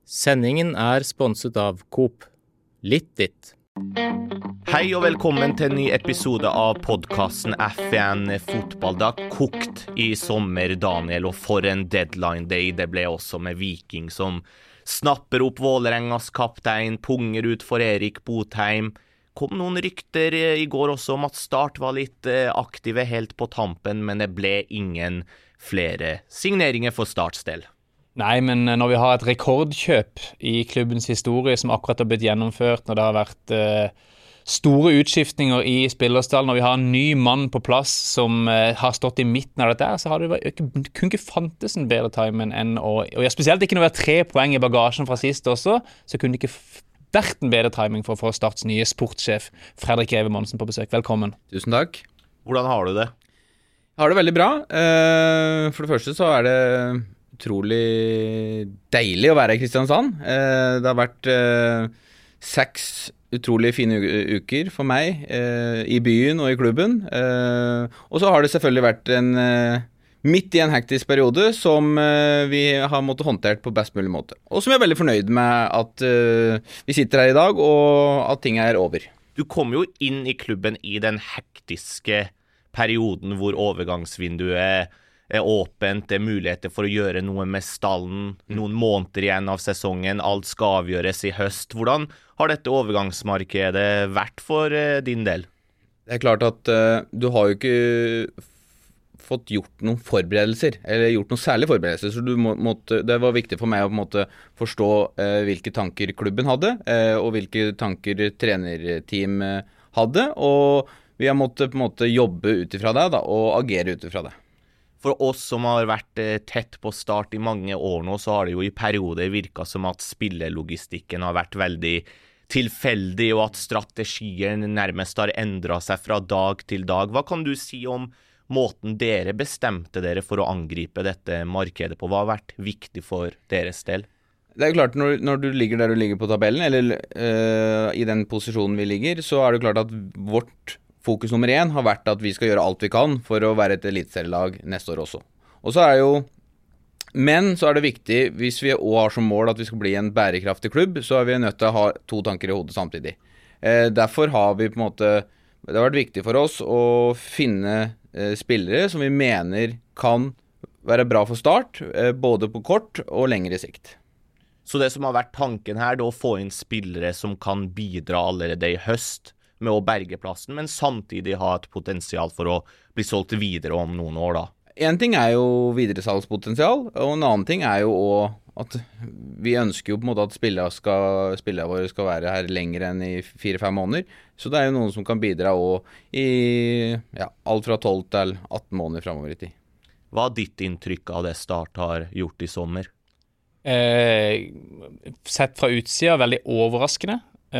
Sendingen sponset av Coop. Litt ditt. Hei og velkommen til en ny episode av podcasten F1 Fotball. Det har kokt i sommer, Daniel, og for en deadline day det ble også med Viking som snapper opp Vålerengas kaptein, punger ut for Erik Botheim. Kom noen rykter i går også om at Start var litt aktive helt på tampen, men det ble ingen flere signeringer for Starts del. Nei, men når vi har et rekordkjøp i klubbens historie som akkurat har blitt gjennomført, når det har vært store utskiftninger i spillerstallen, når vi har en ny mann på plass som har stått i midten av dette, så har det kun ikke fantes en bedre timing enn og spesielt ikke når vi har 3 poeng i bagasjen fra sist også, så kunne det ikke vært en bedre timing for å få Starts nye sportssjef Fredrik Greve Monsen på besøk. Velkommen. Tusen takk. Hvordan har du det? Jeg har det veldig bra. For det første så det utrolig deilig å være i Kristiansand. Det har vært 6 utrolig fine uker for meg i byen og i klubben. Og så har det selvfølgelig vært midt i en hektisk periode som vi har måttet håndtert på best mulig måte. Og som jeg veldig fornøyd med at vi sitter her i dag, og at ting over. Du kom jo inn i klubben i den hektiske perioden hvor overgangsvinduet åpent, det muligheter for å gjøre noe med stallen, noen måneder igjen av sesongen, alt skal avgjøres i høst. Hvordan har dette overgangsmarkedet vært for din del? Det klart at du har jo ikke fått gjort noen forberedelser, eller gjort noen særlige forberedelser, så det var viktig for meg å på en måte forstå hvilke tanker klubben hadde, og hvilke tanker trenerteam hadde, og vi har måttet på en måte jobbe utifra det da, og agere utifra det. For oss som har vært tett på Start i mange år nå, så har det jo i perioder virket som at spillelogistikken har vært veldig tilfeldig, og at strategien nærmest har endret seg fra dag til dag. Hva kan du si om måten dere bestemte dere for å angripe dette markedet på? Hva har vært viktig for deres del? Det klart, når du ligger der du ligger på tabellen, eller i den posisjonen vi ligger, så det klart at vårt fokus nummer 1 har vært at vi skal gjøre alt vi kan for å være et eliteserielag neste år også. Og så men så det viktig, hvis vi også har som mål at vi skal bli en bærekraftig klubb, så vi nødt til å ha 2 tanker i hodet samtidig. Derfor har vi på en måte, det har vært viktig for oss å finne spillere som vi mener kan være bra for Start, både på kort og lengre sikt. Så det som har vært tanken her, det å få inn spillere som kan bidra allerede i høst med å berge plassen, men samtidig ha et potensial for å bli solgt videre om noen år da. En ting jo videresalgspotensial, og en annen ting jo også at vi ønsker jo på en måte at spillere våre skal være her lenger enn i 4-5 måneder, så det jo noen som kan bidra også i alt fra 12 til 18 måneder fremover i tid. Hva ditt inntrykk av det Start har gjort i sommer? Sett fra utsida, veldig overraskende.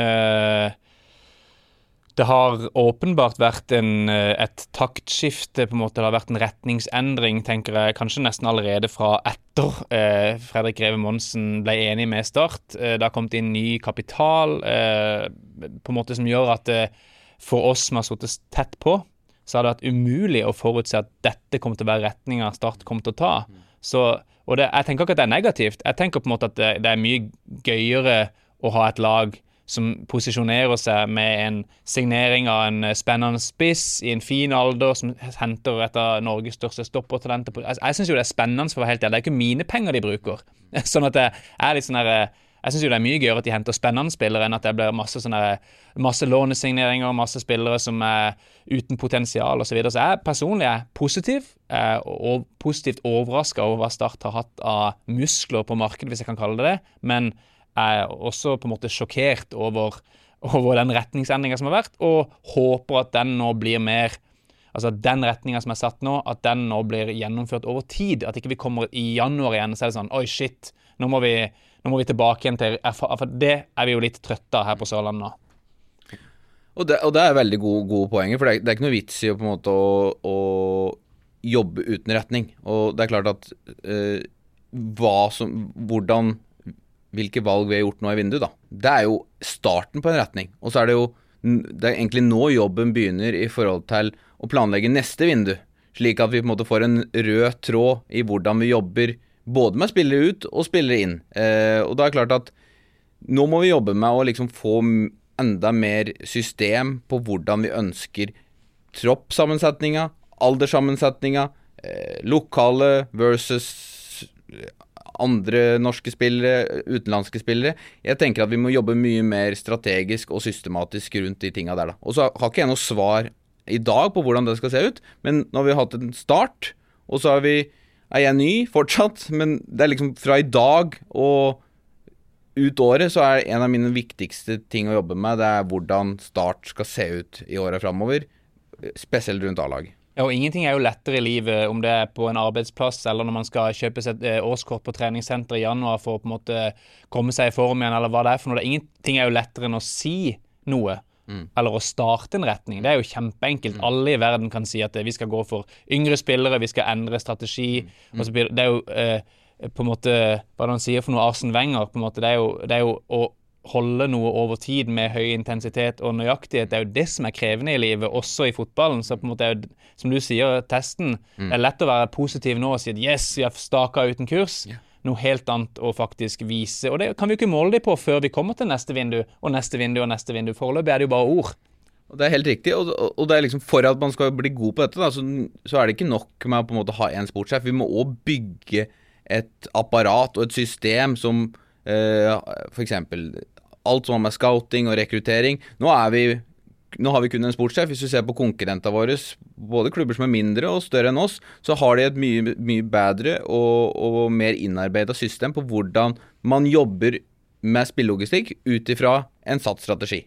Det har åpenbart vært et taktskifte, på en måte. Det har vært en retningsendring, tenker jeg, kanskje nesten allerede fra etter Fredrik Greve Monsen ble enig med Start. Det har kommet inn ny kapital, på en måte som gjør at for oss som har sittet tett på, så har det vært umulig å forutse at dette kommer til å være retningen Start kommer til å ta. Jeg tenker ikke at det negativt. Jeg tenker på en måte at det mye gøyere å ha et lag som posisjonerer seg med en signering av en spennende spiss i en fin alder, som henter et av Norges største stoppertalenter. Jeg synes jo det spennende, for å være helt ærlig. Det ikke mine penger de bruker. Sånn at det litt sånn her, jeg synes jo det mye gøyere at de henter spennende spillere enn at det blir masse lånesigneringer, masse spillere som uten potensial og så videre. Så jeg personlig positiv, og positivt overrasket over hva Start har hatt av muskler på markedet, hvis jeg kan kalle det det, men også på en måte sjokkert over den retningsendringen som har vært, og håper at den nå blir mer, altså den retningen som satt nå, at den nå blir gjennomført over tid, at ikke vi kommer i januar igjen, så det sånn, oi shit, nå må vi tilbake igjen til, for det vi jo litt trøtte av her på Sørlandet nå. Og det veldig gode poenger, for det ikke noe vits i på en måte å jobbe uten retning, og det klart at hvilke valg vi har gjort nå i vinduet da. Det jo starten på en retning, og så det egentlig nå jobben begynner i forhold til å planlegge neste vindu, slik at vi på en måte får en rød tråd i hvordan vi jobber både med spillere ut og spillere inn. Og da klart at nå må vi jobbe med å liksom få enda mer system på hvordan vi ønsker troppsammensetninga, alderssammensetninga, lokale versus andre norske spillere, utenlandske spillere. Jeg tenker at vi må jobbe mye mer strategisk og systematisk rundt de tingene der da. Og så har ikke jeg noe svar i dag på hvordan det skal se ut, men nå har vi hatt en start, og så er jeg ny fortsatt, men det liksom fra i dag og ut året så en av mine viktigste ting å jobbe med, det hvordan Start skal se ut i året fremover, spesielt rundt A-lag. Ja, og ingenting jo lettere i livet om det på en arbeidsplass eller når man skal kjøpe seg et årskort på treningssenter i januar for å på en måte komme seg i form igjen, eller hva det for noe. Ingenting jo lettere enn å si noe, eller å starte en retning. Det jo kjempeenkelt. Alle i verden kan si at vi skal gå for yngre spillere, vi skal endre strategi, og så blir det jo på en måte, hva han sier for noe Arsene Wenger, på en måte, det jo å holde noe over tid med høy intensitet og nøyaktighet, det jo det som krevende i livet, også i fotballen, så på en måte som du sier, testen, det lett å være positiv nå og si at yes, vi har staket ut en kurs, noe helt annet å faktisk vise, og det kan vi jo ikke måle det på før vi kommer til neste vindu, og neste vindu, og neste vindu, foreløpig det jo bare ord. Og det helt riktig, og det liksom for at man skal bli god på dette, da, så det ikke nok med å på en måte ha en sportssjef, vi må også bygge et apparat og et system som for eksempel alt som har med scouting og rekruttering. Nå har vi kun en sportssjef. Hvis du ser på konkurrenter våre, både klubber som mindre og større enn oss, så har de et mye bedre og mer innarbeidet system på hvordan man jobber med spillelogistikk ut ifra en satt strategi.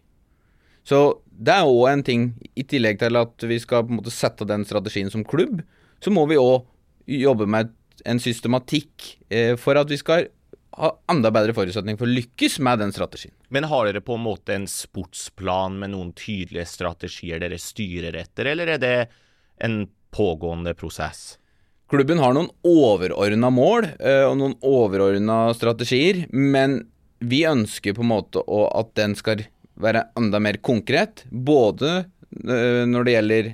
Så det også en ting, i tillegg til at vi skal på en måte sette den strategien som klubb, så må vi også jobbe med en systematikk for at vi skal ha enda bedre forutsetning for å lykkes med den strategien. Men har dere på en måte en sportsplan med noen tydelige strategier dere styrer etter, eller det en pågående prosess? Klubben har noen overordnede mål og noen overordnede strategier, men vi ønsker på en måte at den skal være enda mer konkret, både når det gjelder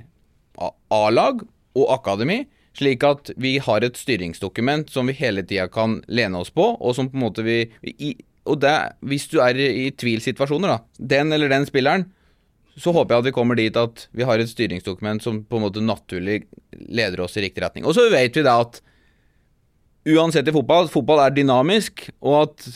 A-lag og akademi, slik at vi har et styringsdokument som vi hele tiden kan lene oss på, og som på en måte og det, hvis du i tvilsituasjoner da, den eller den spilleren, så håper jeg at vi kommer dit at vi har et styringsdokument som på en måte naturlig leder oss i riktig retning. Og så vet vi da at uansett i fotball dynamisk, og at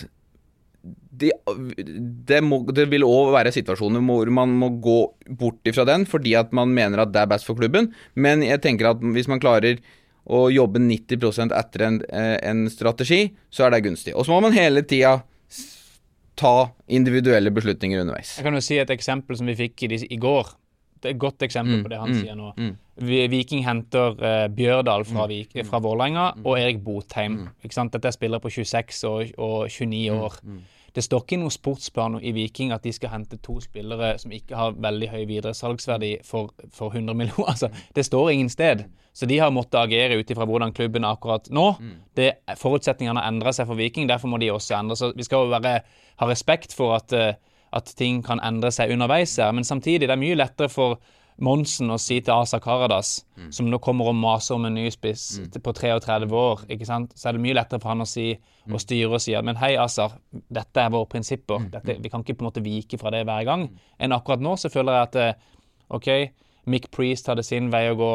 det vil også være situasjoner hvor man må gå bort ifra den, fordi at man mener at det best for klubben, men jeg tenker at hvis man klarer å jobbe 90% etter en strategi, så det gunstig. Og så må man hele tiden ta individuelle beslutninger underveis. Jeg kan jo si et eksempel som vi fikk i går. Det et godt eksempel på det han sier nå. Viking henter Bjørdal fra Vålerenga og Erik Botheim. Ikke sant? Dette spillere på 26 og 29 år. Det står ikke i noen sportsplan i Viking at de skal hente 2 spillere som ikke har veldig høy videresalgsverdi for 100 millioner. Altså, det står ingen sted. Så de har måttet agere ut ifra hvordan klubben akkurat nå. Forutsetningene har endret seg for Viking, derfor må de også endre. Så vi skal jo ha respekt for at ting kan endre seg underveis her, men samtidig det mye lettere for Monsen å si til Asa Karadas, som nå kommer og maser om en ny spiss på 33 år, ikke sant? Så det mye lettere for han å si, og styre og si, men hei Asa, dette våre prinsipper, vi kan ikke på en måte vike fra det hver gang. Enn akkurat nå så føler jeg at, ok, Mick Priest hadde sin vei å gå,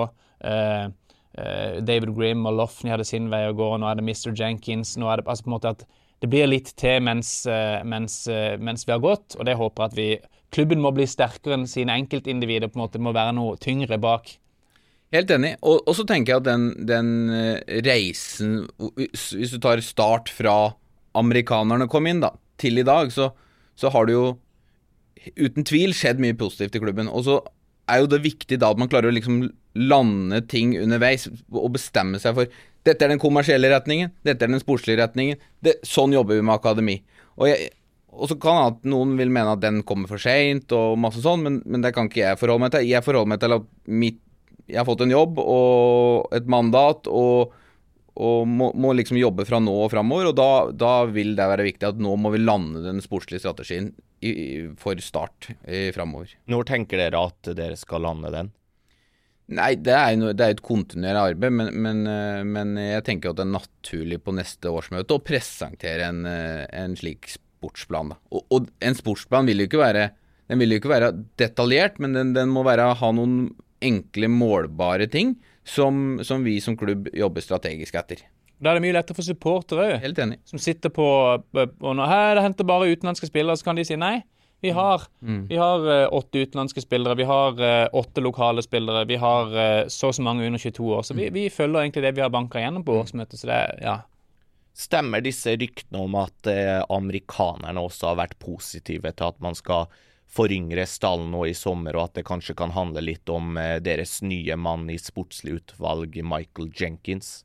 David Grimm og Lofny hadde sin vei å gå, nå det Mr. Jenkins, nå det altså på en måte at det blir litt til mens vi har gått, og det håper at klubben må bli sterkere enn sine enkeltindivider, på en måte, det må være noe tyngre bak. Helt enig, og så tenker jeg at den reisen, hvis du tar start fra amerikanerne kom inn da, til i dag, så har det jo uten tvil skjedd mye positivt i klubben, og så jo det viktig da at man klarer å liksom lande ting underveis, og bestemme seg for, dette den kommersielle retningen, dette den sportslige retningen, sånn jobber vi med akademi. Og så kan at noen vil mene at den kommer for sent og masse sånn, men det kan ikke jeg forholde meg til. Jeg forholder meg til at jeg har fått en jobb og et mandat, og må liksom jobbe fra nå og fremover, og da vil det være viktig at nå må vi lande den sportslige strategien for start fremover. Når tenker dere at dere skal lande den? Nei, det er et kontinuerlig arbeid, men jeg tenker at det er naturlig på neste årsmøte å presentere en slik sportsplan. Da. Og en sportsplan vil jo ikke være detaljert, men den må ha noen enkle, målbare ting som vi som klubb jobber strategisk etter. Da er det mye lettere for supportere Helt enig. som sitter på og det henter bare utenlandske spillere, så kan de si nei. Vi har 8 utenlandske spillere, vi har 8 lokale spillere, vi har så mange under 22 år, så vi følger egentlig det vi har banket gjennom på årsmøtet, så det ja. Stemmer disse ryktene om at amerikanerne også har vært positive til at man skal foryngre stallen nå i sommer, og at det kanskje kan handle litt om deres nye mann i sportslig utvalg, Michael Jenkins?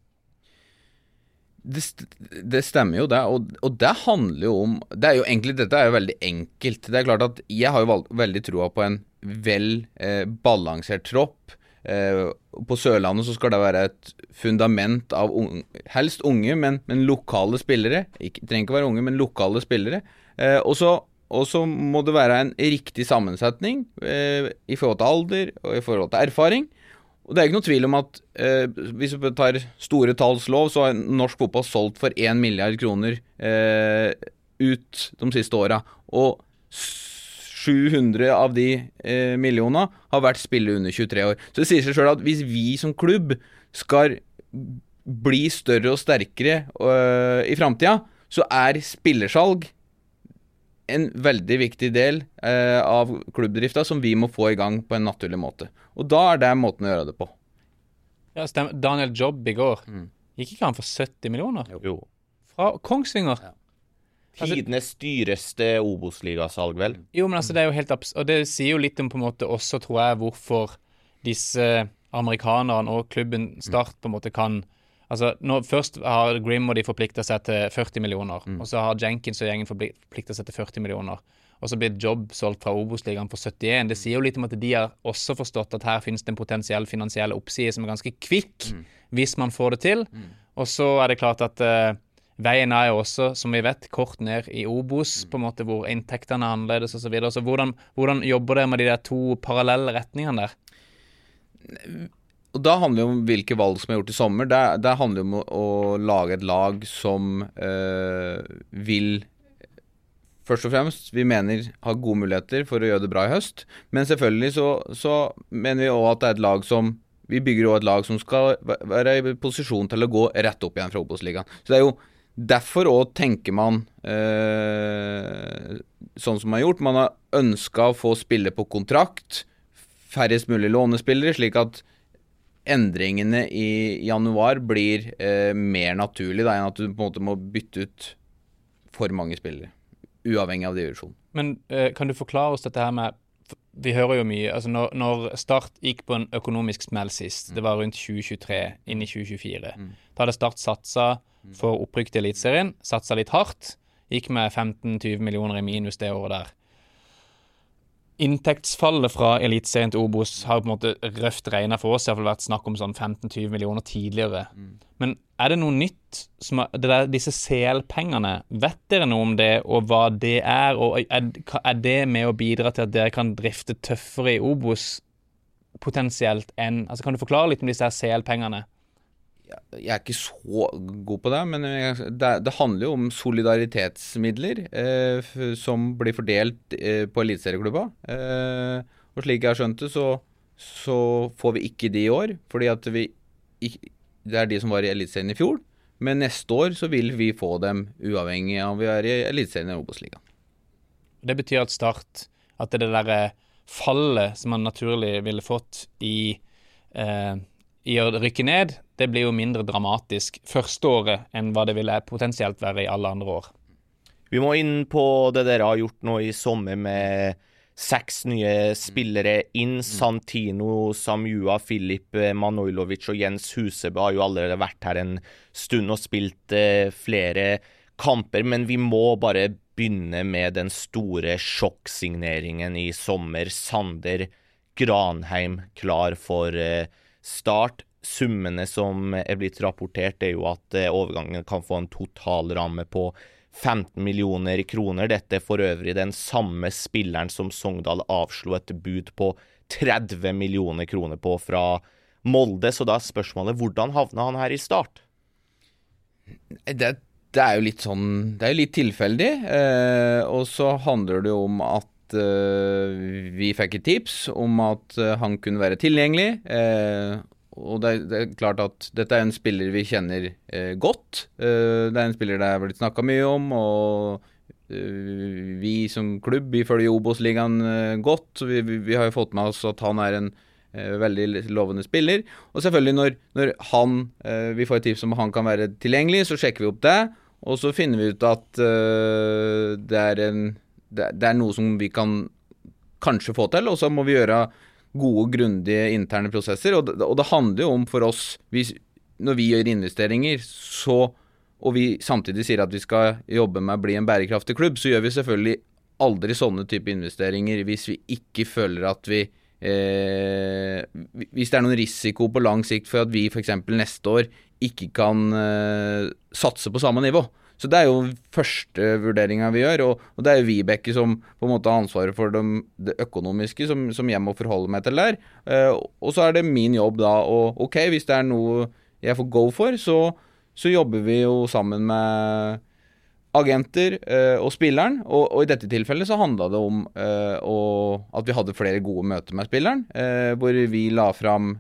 Det stemmer jo det, og det handler jo om dette er jo veldig enkelt. Det er klart at jeg har jo veldig troa på en balansert tropp. På Sørlandet så skal det være et fundament av helst unge, men lokale spillere. Trenger ikke være unge, men lokale spillere. Og så må det være en riktig sammensetning i forhold til alder og i forhold til erfaring. Og det er ikke noe tvil om at hvis vi tar store tallslov, så har norsk fotball solgt for 1 milliard kroner ut de siste årene. Og 700 av de millionene har vært spillere under 23 år. Så det sier seg selv at hvis vi som klubb skal bli større og sterkere i fremtiden, så er spillersalg en veldig viktig del av klubbdrifta som vi må få i gang på en naturlig måte. Og da er det måten å gjøre det på. Ja, stemmer. Daniel Jobb i går. Gikk ikke han for 70 millioner? Jo. Fra Kongsvinger? Ja. Tidenes dyreste Obos-ligasalg, vel? Jo, men altså det er jo helt og det sier jo litt om på en måte også, tror jeg, hvorfor disse amerikanerne og klubben Start på en måte kan. Altså, først har Grim og de forpliktet seg til 40 millioner, og så har Jenkins og gjengen forpliktet seg til 40 millioner, og så blir Jobb solgt fra Obos-ligaen for 71. Det sier jo litt om at de har også forstått at her finnes det en potensiell finansiell oppside som er ganske kvikk, hvis man får det til. Og så er det klart at veien er jo også, som vi vet, kort ned i Obos, på en måte hvor inntektene er annerledes og så videre. Så hvordan jobber dere med de der 2 parallelle retningene der? Og da handler det om hvilke valg som er gjort i sommer. Det handler om å lage et lag som vil, først og fremst, vi mener har gode muligheter for å gjøre det bra i høst. Men selvfølgelig så mener vi også at det er et lag som, vi bygger også et lag som skal være i posisjon til å gå rett opp igjen fra Obos-ligaen. Så det er jo derfor også tenker man sånn som man har gjort. Man har ønsket å få spille på kontrakt, færrest mulig lånespillere, slik at endringene i januar blir mer naturlig da, enn at du på en måte må bytte ut for mange spillere, uavhengig av divisjon. Men kan du forklare oss dette her med, vi hører jo mye, altså når Start gikk på en økonomisk smell sist, det var rundt 2023, inn i 2024, da hadde Start satset for opprykk til Elitserien, satset litt hardt, gikk med 15-20 millioner i minus det året der. Inntektsfallet fra Elitserien til Obos har på en måte røft regnet for oss, i hvert fall vært snakk om sånn 15-20 millioner tidligere. Men er det noe nytt, disse CL-pengene, vet dere noe om det, og hva det er, og er det med å bidra til at dere kan drifte tøffere i Obos potensielt enn, altså kan du forklare litt om disse CL-pengene? Jeg er ikke så god på det, men det handler jo om solidaritetsmidler som blir fordelt på elitserieklubba. Og slik jeg har skjønt det, så får vi ikke de i år, fordi at det er de som var i elitserien i fjor, men neste år så vil vi få dem uavhengig av om vi er i elitserien i Obos-ligaen. Det betyr at Start, at det der fallet som man naturlig ville fått i å rykke ned, det blir jo mindre dramatisk første året enn hva det ville potensielt være i alle andre år. Vi må inn på det dere har gjort nå i sommer med 6 nye spillere inn. Santino, Samua, Filip Manojlovic og Jens Husebø har jo allerede vært her en stund og spilt flere kamper, men vi må bare begynne med den store sjokksigneringen i sommer. Sander Granheim klar for Start. Summene som er blitt rapportert er jo at overgangen kan få en totalramme på 15 millioner kroner. Dette er for øvrig den samme spilleren som Sogndal avslo et bud på 30 millioner kroner på fra Molde, så da spørsmålet, hvordan havnet han her i Start? Det jo litt sånn, det jo litt tilfeldig, og så handler det jo om at vi fikk et tips om at han kunne være tilgjengelig, og det klart at dette en spiller vi kjenner godt. Det en spiller det har blitt snakket mye om, og vi som klubb, vi følger Obos-ligaen godt, så vi har jo fått med oss at han en veldig lovende spiller. Og selvfølgelig når vi får et tips om at han kan være tilgjengelig, så sjekker vi opp det, og så finner vi ut at det noe som vi kan kanskje få til, og så må vi gjøre gode, grundige interne prosesser, og det handler jo om for oss, når vi gjør investeringer, og vi samtidig sier at vi skal jobbe med å bli en bærekraftig klubb, så gjør vi selvfølgelig aldri sånne type investeringer hvis vi ikke føler at hvis det noen risiko på lang sikt for at vi for eksempel neste år ikke kan satse på samme nivå. Så det jo første vurderingen vi gjør, og det jo Vibeke som på en måte har ansvaret for det økonomiske som jeg må forholde meg til der. Og så det min jobb da, og ok, hvis det noe jeg får go for, så jobber vi jo sammen med agenter og spilleren, og i dette tilfellet så handlet det om at vi hadde flere gode møter med spilleren, hvor vi la fram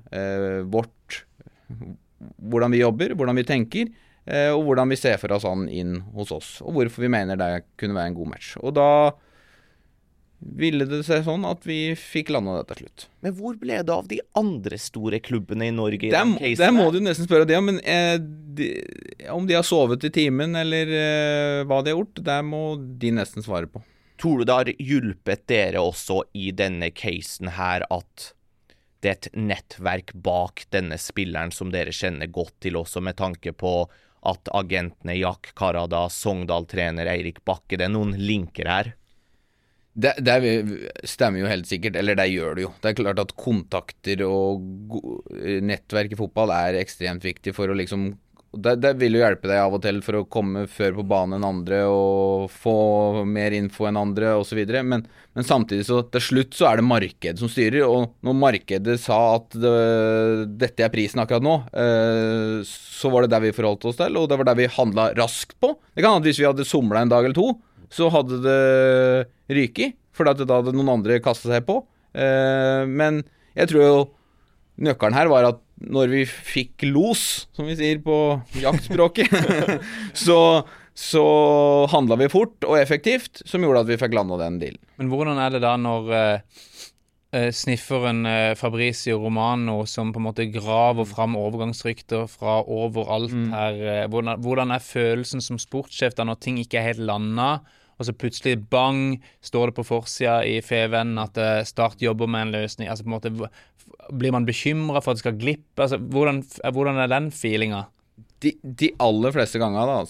hvordan vi jobber, hvordan vi tenker, og hvordan vi ser for oss han inn hos oss, og hvorfor vi mener det kunne være en god match. Og da ville det seg sånn at vi fikk landet det til slutt. Men hvor ble det av de andre store klubbene i Norge i den casen? Det må du nesten spørre det om, men om de har sovet i timen, eller hva de har gjort, det må de nesten svare på. Tror du det har hjulpet dere også i denne casen her at det et nettverk bak denne spilleren som dere kjenner godt til også, med tanke på at agentene Jack Karadas, Sogndal-trener Eirik Bakke, det noen linker her? Det stemmer jo helt sikkert, eller det gjør det jo. Det klart at kontakter og nettverk i fotball ekstremt viktig for å liksom, det vil jo hjelpe deg av og til for å komme før på banen enn andre og få mer info enn andre og så videre, men samtidig så til slutt så det markedet som styrer, og når markedet sa at dette prisen akkurat nå, så var det der vi forholdt oss til, og det var der vi handlet raskt på. Det kan at hvis vi hadde somlet en dag eller to, så hadde det ryket, for da hadde noen andre kastet seg på. Men jeg tror jo nøkkelen her var at når vi fikk los, som vi sier på jaktspråket, så handlet vi fort og effektivt, som gjorde at vi fikk landet den dealen. Men hvordan det da når snifferen Fabrizio Romano, som på en måte graver fram overgangsrykter fra overalt her, hvordan følelsen som sportssjef da når ting ikke helt landet, og så plutselig bang, står det på forsida i FVN at Start jobber med en løsning, altså på en måte blir man bekymret for at det skal glippe, altså hvordan den feelingen? De aller fleste ganger da,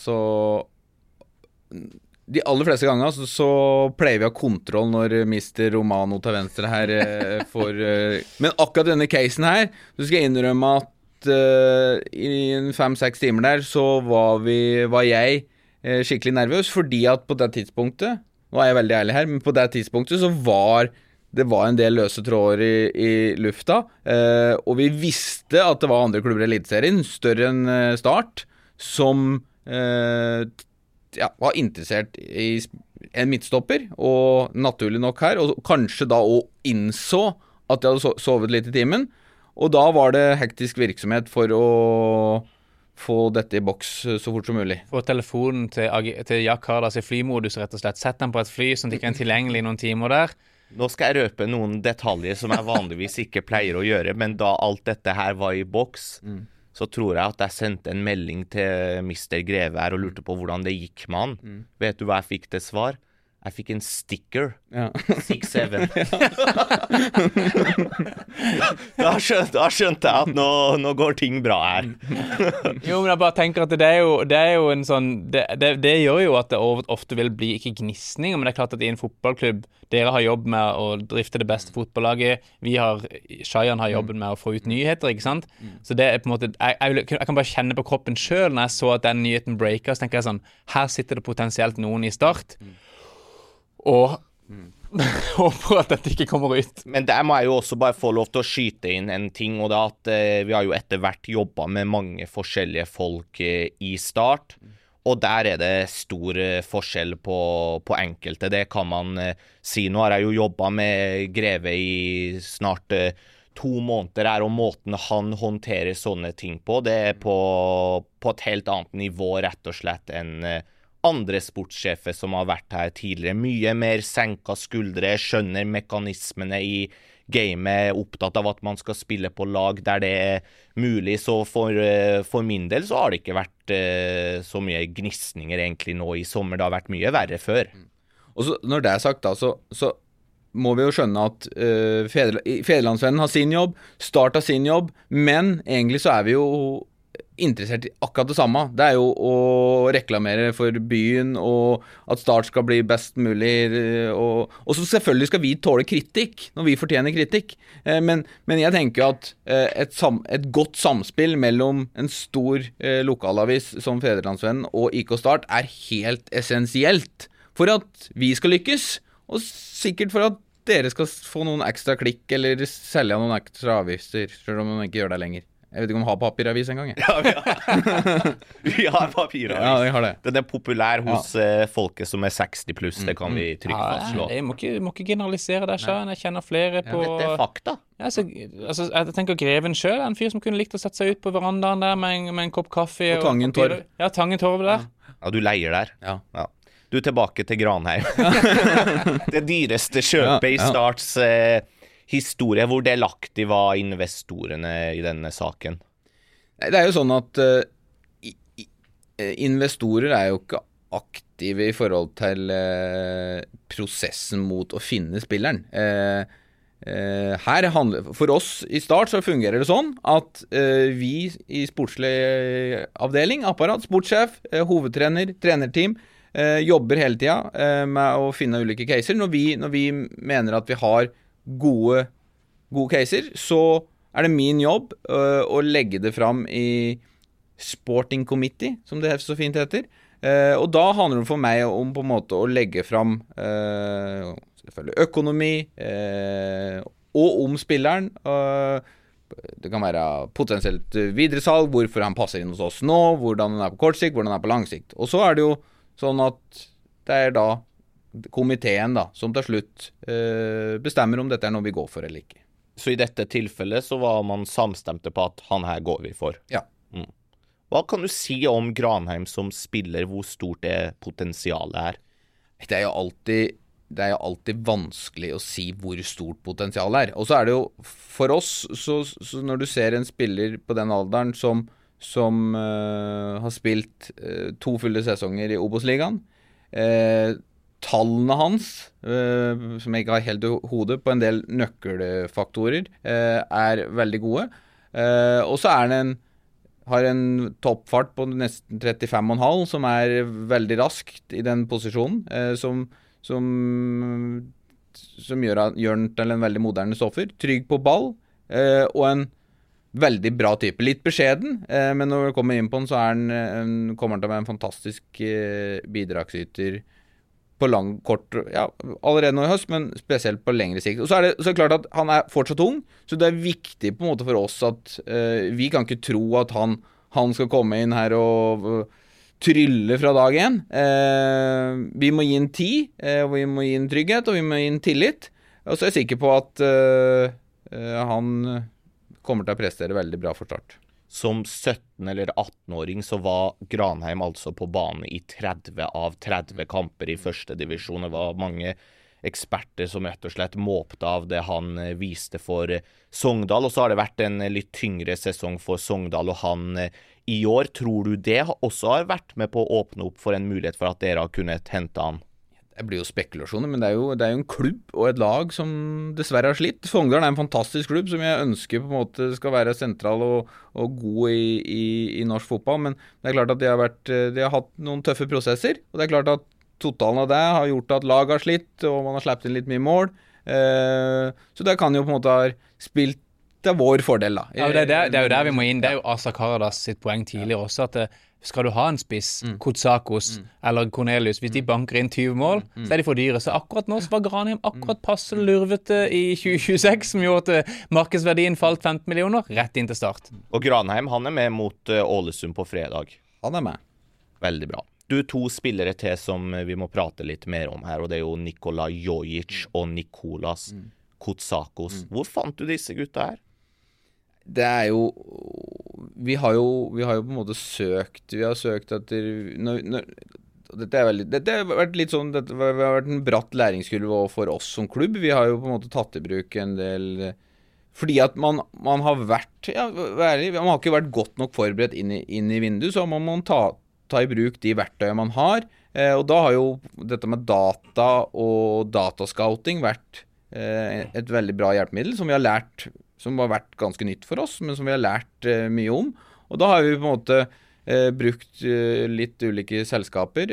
så pleier vi å ha kontroll når Mr. Romano til venstre her får men akkurat denne casen her, så skal jeg innrømme at i 5-6 timer der så var jeg skikkelig nervøs, fordi at på det tidspunktet, nå jeg veldig ærlig her, men på det tidspunktet så var det en del løse tråder i lufta, og vi visste at det var andre klubber i Eliteserien, større enn Start, som var interessert i en midtstopper, og naturlig nok her, og kanskje da også innså at jeg hadde sovet litt i timen, og da var det hektisk virksomhet for å få dette i boks så fort som mulig. Få telefonen til Jack Karadas i flymodus, rett og slett. Sett den på et fly som ikke tilgjengelig i noen timer der. Nå skal jeg røpe noen detaljer som jeg vanligvis ikke pleier å gjøre, men da alt dette her var i boks, så tror jeg at jeg sendte en melding til Mr. Greve her og lurte på hvordan det gikk med han. Vet du hva jeg fikk til svar? Jeg fikk en sticker. 6-7. Da skjønte jeg at nå går ting bra her. Jo, men jeg bare tenker at det jo en sånn, det gjør jo at det ofte vil bli ikke gnisning, men det klart at i en fotballklubb, dere har jobb med å drifte det beste fotballaget, Shayan har jobben med å få ut nyheter, ikke sant? Så det på en måte, jeg kan bare kjenne på kroppen selv når jeg så at den nyheten breaker, så tenker jeg sånn, her sitter det potensielt noen i Start, og Håper at dette ikke kommer ut. Men der må jeg jo også bare få lov til å skyte inn en ting, og det er at vi har jo etter hvert jobbet med mange forskjellige folk i Start, og der er det stor forskjell på enkelte. Det kan man si. Nå har jeg jo jobbet med Greve i snart 2 måneder her, og måten han håndterer sånne ting på, det er på et helt annet nivå, rett og slett, enn andre sportssjefer som har vært her tidligere. Mye mer senket skuldre, skjønner mekanismene i gamet, opptatt av at man skal spille på lag der det er mulig. Så for min del så har det ikke vært så mye gnisninger egentlig nå i sommer. Det har vært mye verre før. Og så, når det er sagt da, så må vi jo skjønne at Federlandsvennen har sin jobb, Start har sin jobb, men egentlig så er vi jo interessert i akkurat det samme. Det er jo å reklamere for byen, og at Start skal bli best mulig, og så selvfølgelig skal vi tåle kritikk, når vi fortjener kritikk. Men jeg tenker at et godt samspill mellom en stor lokalavis som Federlandsvennen og IK Start er helt essensielt for at vi skal lykkes, og sikkert for at dere skal få noen ekstra klikk, eller selge noen ekstra avgifter, selv om man ikke gjør det lenger. Jeg vet ikke om man har papiravis en gang. Ja, vi har papiravis. Ja, vi har det. Den er populær hos folket som er 60 pluss, det kan vi trygt fastslå. Jeg må ikke generalisere det, Sean. Jeg kjenner flere på... Dette er fakta. Ja, altså, jeg tenker Greven selv, en fyr som kunne likt å sette seg ut på verandaen der med en kopp kaffe. Og Tangen Torv. Ja, Tangen Torv der. Ja, du leier der. Ja. Du er tilbake til Granheim. Det dyreste kjøpet i Starts historie. Hvor delaktig var investorene i denne saken? Det er jo sånn at investorer er jo ikke aktive i forhold til prosessen mot å finne spilleren. For oss i Start så fungerer det sånn at vi i sportslig avdeling, apparat, sportssjef, hovedtrener, trenerteam, jobber hele tida med å finne ulike caser. Når vi mener at vi har gode caser, så er det min jobb å legge det fram i sporting committee, som det så fint heter. Og da handler det for meg om på en måte å legge fram selvfølgelig økonomi og om spilleren. Det kan være potensielt videresalg, hvorfor han passer inn hos oss nå, hvordan han er på kort sikt, hvordan han er på lang sikt. Og så er det jo sånn at det er da komiteen da, som til slutt bestemmer om dette er noe vi går for eller ikke. Så i dette tilfellet så var man samstemte på at han her går vi for? Ja. Hva kan du si om Granheim som spiller, hvor stort det potensialet er? Det er jo alltid vanskelig å si hvor stort potensialet er. Og så er det jo, for oss, så når du ser en spiller på den alderen som har spilt 2 fulle sesonger i Obos-ligaen. Tallene hans, som jeg ikke har helt i hodet, på en del nøkkelfaktorer, er veldig gode. Og så har en toppfart på nesten 35,5, som er veldig raskt i den posisjonen, som gjør den til en veldig moderne stoffer. Trygg på ball, og en veldig bra type. Litt beskjeden, men når vi kommer inn på den, så kommer han til å være en fantastisk bidragsyter på allerede nå i høst, men spesielt på lengre sikt. Og så er det klart at han er fortsatt ung, så det er viktig på en måte for oss at vi kan ikke tro at han skal komme inn her og trylle fra dag 1. Vi må gi en tid, vi må gi en trygghet, og vi må gi en tillit. Og så er jeg sikker på at han kommer til å prestere veldig bra for Start. Som 17- eller 18-åring så var Granheim altså på bane i 30 av 30 kamper i første divisjon. Det var mange eksperter som rett og slett måpte av det han viste for Sogndal. Og så har det vært en litt tyngre sesong for Sogndal og han i år. Tror du det også har vært med på å åpne opp for en mulighet for at dere har kunnet hente han? Det blir jo spekulasjoner, men det er jo en klubb og et lag som dessverre har slitt. Sogndal er en fantastisk klubb som jeg ønsker på en måte skal være sentral og god i norsk fotball, men det er klart at de har hatt noen tøffe prosesser, og det er klart at totalen av det har gjort at lag har slitt, og man har slept inn litt mye mål. Så det kan jo på en måte ha spilt til vår fordel da. Ja, det er jo der vi må inn. Det er jo Asa Karadas sitt poeng tidligere også, at skal du ha en spiss, Kotsakos eller Cornelius, hvis de banker inn 20 mål, så er de for dyre. Så akkurat nå så var Granheim akkurat passe lurvete i 2026, som gjorde at markedsverdien falt 15 millioner, rett inn til start. Og Granheim, han med mot Ålesund på fredag. Han med. Veldig bra. Du, 2 spillere til som vi må prate litt mer om her, og det er jo Nikola Jojic og Nikolas Kotsakos. Hvor fant du disse gutta her? Det er jo vi har jo på en måte søkt etter dette har vært litt sånn, det har vært en bratt læringskurve for oss som klubb. Vi har jo på en måte tatt i bruk en del, fordi at man har vært, man har ikke vært godt nok forberedt inn i vinduet, så man må ta i bruk de verktøyene man har, og da har jo dette med data og datascouting vært et veldig bra hjelpemiddel som vi har lært, som har vært ganske nytt for oss, men som vi har lært mye om. Og da har vi på en måte brukt litt ulike selskaper,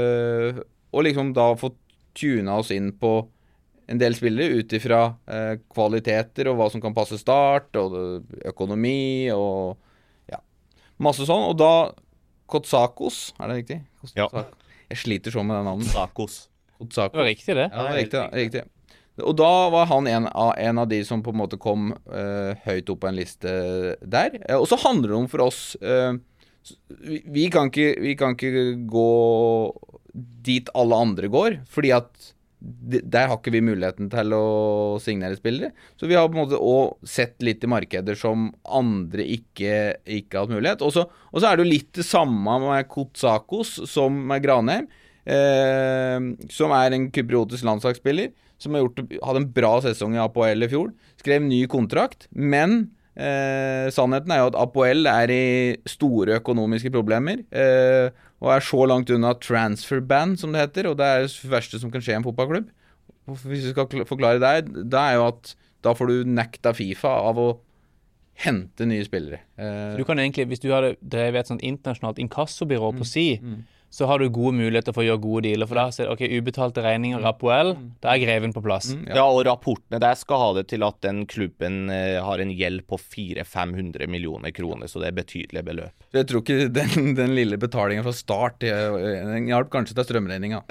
og liksom da fått tuna oss inn på en del spillere ut ifra kvaliteter og hva som kan passe start, og økonomi, og ja, masse sånn. Og da Kotsakos, er det riktig? Ja. Jeg sliter sånn med den navnet. Kotsakos. Det var riktig det. Ja, det var riktig. Og da var han en av de som på en måte kom høyt opp på en liste der. Og så handler det om for oss, vi kan ikke gå dit alle andre går, fordi at der har ikke vi muligheten til å signere spillere. Så vi har på en måte også sett litt i markeder som andre ikke har hatt mulighet. Og så er det jo litt det samme med Kotsakos som med Granheim, som er en kypriotisk landslagsspiller, som hadde en bra sesong i APOL i fjor, skrev ny kontrakt, men sannheten er jo at APOL er i store økonomiske problemer, og er så langt unna transfer ban, som det heter, og det er det verste som kan skje i en fotballklubb. Hvis vi skal forklare deg, det er jo at da får du nekta FIFA av å hente nye spillere. Du kan egentlig, hvis du hadde drevet et sånt internasjonalt inkassobyrå på si, så har du gode muligheter for å gjøre gode dealer, for da ser du, ubetalte regninger, Apoel, da er greven på plass. Ja, og rapportene der skal ha det til at den klubben har en gjeld på 400-500 millioner kroner, så det er betydelige beløp. Jeg tror ikke den lille betalingen fra start, den hjalp kanskje til strømregningen.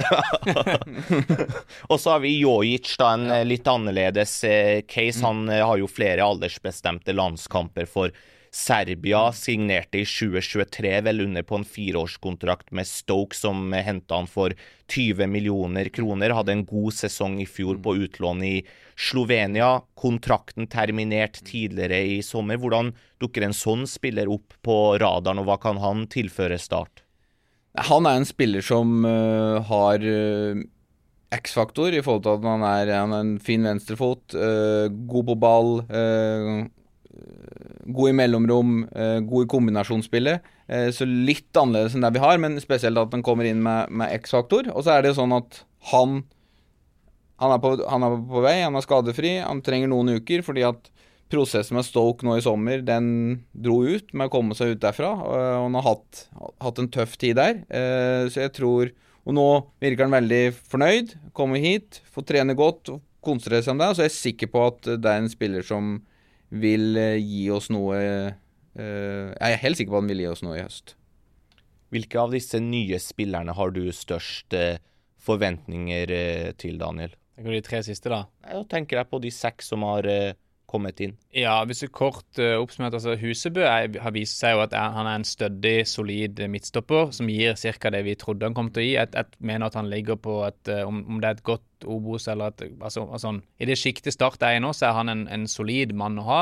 Og så har vi Jojic, da, en litt annerledes case. Han har jo flere aldersbestemte landskamper for Serbia, signerte i 2023 vel under på en 4-årskontrakt med Stoke, som hentet han for 20 millioner kroner, hadde en god sesong i fjor på utlån i Slovenia, kontrakten terminert tidligere i sommer. Hvordan dukker en sånn spiller opp på radaren, og hva kan han tilføre Start? Han er en spiller som har X-faktor i forhold til at han er en fin venstrefot, god på ball, god i mellomrom, god i kombinasjonsspillet, så litt annerledes enn det vi har, men spesielt at han kommer inn med X-faktor. Og så er det sånn at han er på vei, han er skadefri, han trenger noen uker, fordi at prosessen med Stoke nå i sommer, den dro ut med å komme seg ut derfra, og han har hatt en tøff tid der, så jeg tror, og nå virker han veldig fornøyd, kommer hit, får trene godt, og konsentrere seg om det, så jeg er sikker på at det er en spiller som vil gi oss noe, jeg er helt sikker på at han vil gi oss noe i høst. Hvilke av disse nye spillerne har du størst forventninger til, Daniel? Tenker du de 3 siste da? Jeg tenker på de 6 som har kommet inn. Ja, hvis du kort oppsummert, altså Husebø har vist seg jo at han er en stødig, solid midtstopper, som gir cirka det vi trodde han kom til å gi. Jeg mener at han ligger på om det er et godt Obos, eller altså, i det skiktet Start er i nå, så er han en solid mann å ha.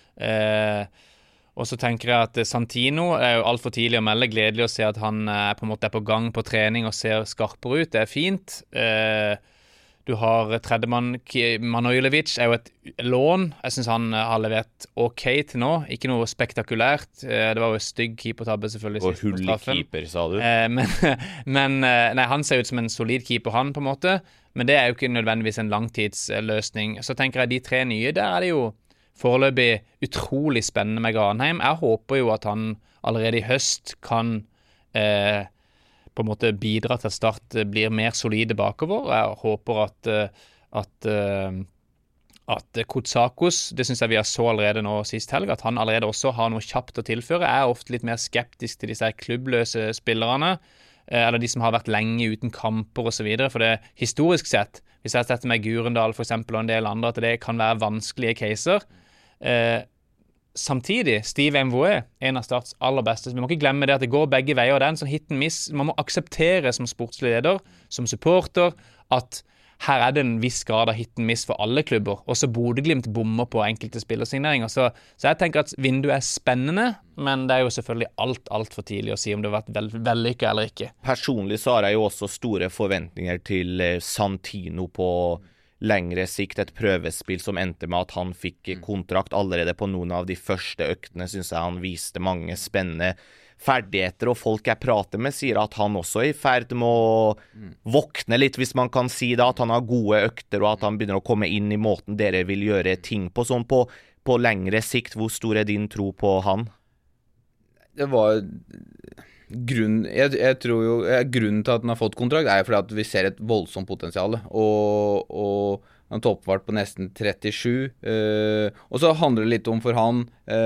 Og så tenker jeg at Santino er jo alt for tidlig å melde, gledelig å se at han på en måte er på gang på trening og ser skarpere ut, det er fint. Du har tredjemann, Manojlovic er jo et lån. Jeg synes han har levert ok til nå. Ikke noe spektakulært. Det var jo stygg keepertabbe selvfølgelig. Og hull i keeper, sa du? Men han ser ut som en solid keeper, han på en måte. Men det er jo ikke nødvendigvis en langtidsløsning. Så tenker jeg de 3 nye, der er det jo foreløpig utrolig spennende med Granheim. Jeg håper jo at han allerede i høst kan på en måte bidra til at Start blir mer solide bakover. Jeg håper at Kotsakos, det synes jeg vi har så allerede nå sist helg, at han allerede også har noe kjapt å tilføre. Jeg er ofte litt mer skeptisk til disse klubbløse spillerne, eller de som har vært lenge uten kamper og så videre, for det historisk sett, hvis jeg setter med Gurendal for eksempel og en del andre, at det kan være vanskelige caser. Samtidig, Steve Mvoe, en av Starts aller beste, så vi må ikke glemme det at det går begge veier, og det er en sånn hit and miss. Man må akseptere som sportsleder, som supporter, at her er det en viss grad av hit and miss for alle klubber, og så Bodø/Glimt bommer på enkelte spillersigneringer. Så jeg tenker at vinduet er spennende, men det er jo selvfølgelig alt for tidlig å si om det har vært vellykket eller ikke. Personlig så har jeg jo også store forventninger til Santino på lengre sikt, et prøvespill som endte med at han fikk kontrakt allerede på noen av de første øktene, synes jeg han viste mange spennende ferdigheter, og folk jeg prater med sier at han også er i ferd med å våkne litt, hvis man kan si det, at han har gode økter, og at han begynner å komme inn i måten dere vil gjøre ting på, sånn på lengre sikt. Hvor stor er din tro på han? Det var jeg tror jo, grunnen til at han har fått kontrakt er fordi at vi ser et voldsomt potensial, og en toppfart på nesten 37, og så handler det litt om for han,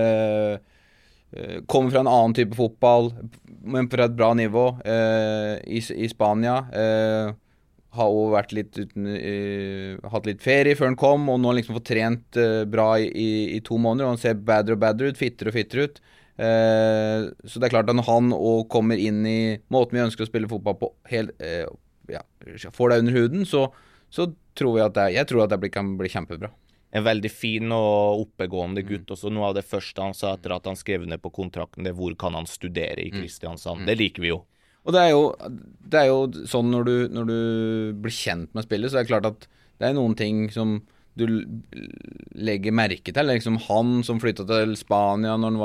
kommer fra en annen type fotball, men fra et bra nivå i Spania, har også vært litt hatt litt ferie før han kom, og nå liksom fått trent bra i 2 måneder, og han ser bedre og bedre ut, fittere og fittere ut. Så det er klart at når han også kommer inn i måten vi ønsker å spille fotball på, får det under huden, så tror jeg tror at det kan bli kjempebra. En veldig fin og oppegående gutt. Også noe av det første han sa etter at han skrev ned på kontrakten, det hvor kan han studere i Kristiansand. Det liker vi jo. Og det er jo sånn når du blir kjent med spillet, så er det klart at det er noen ting som du legger merke til. Liksom han som flyttet til Spania når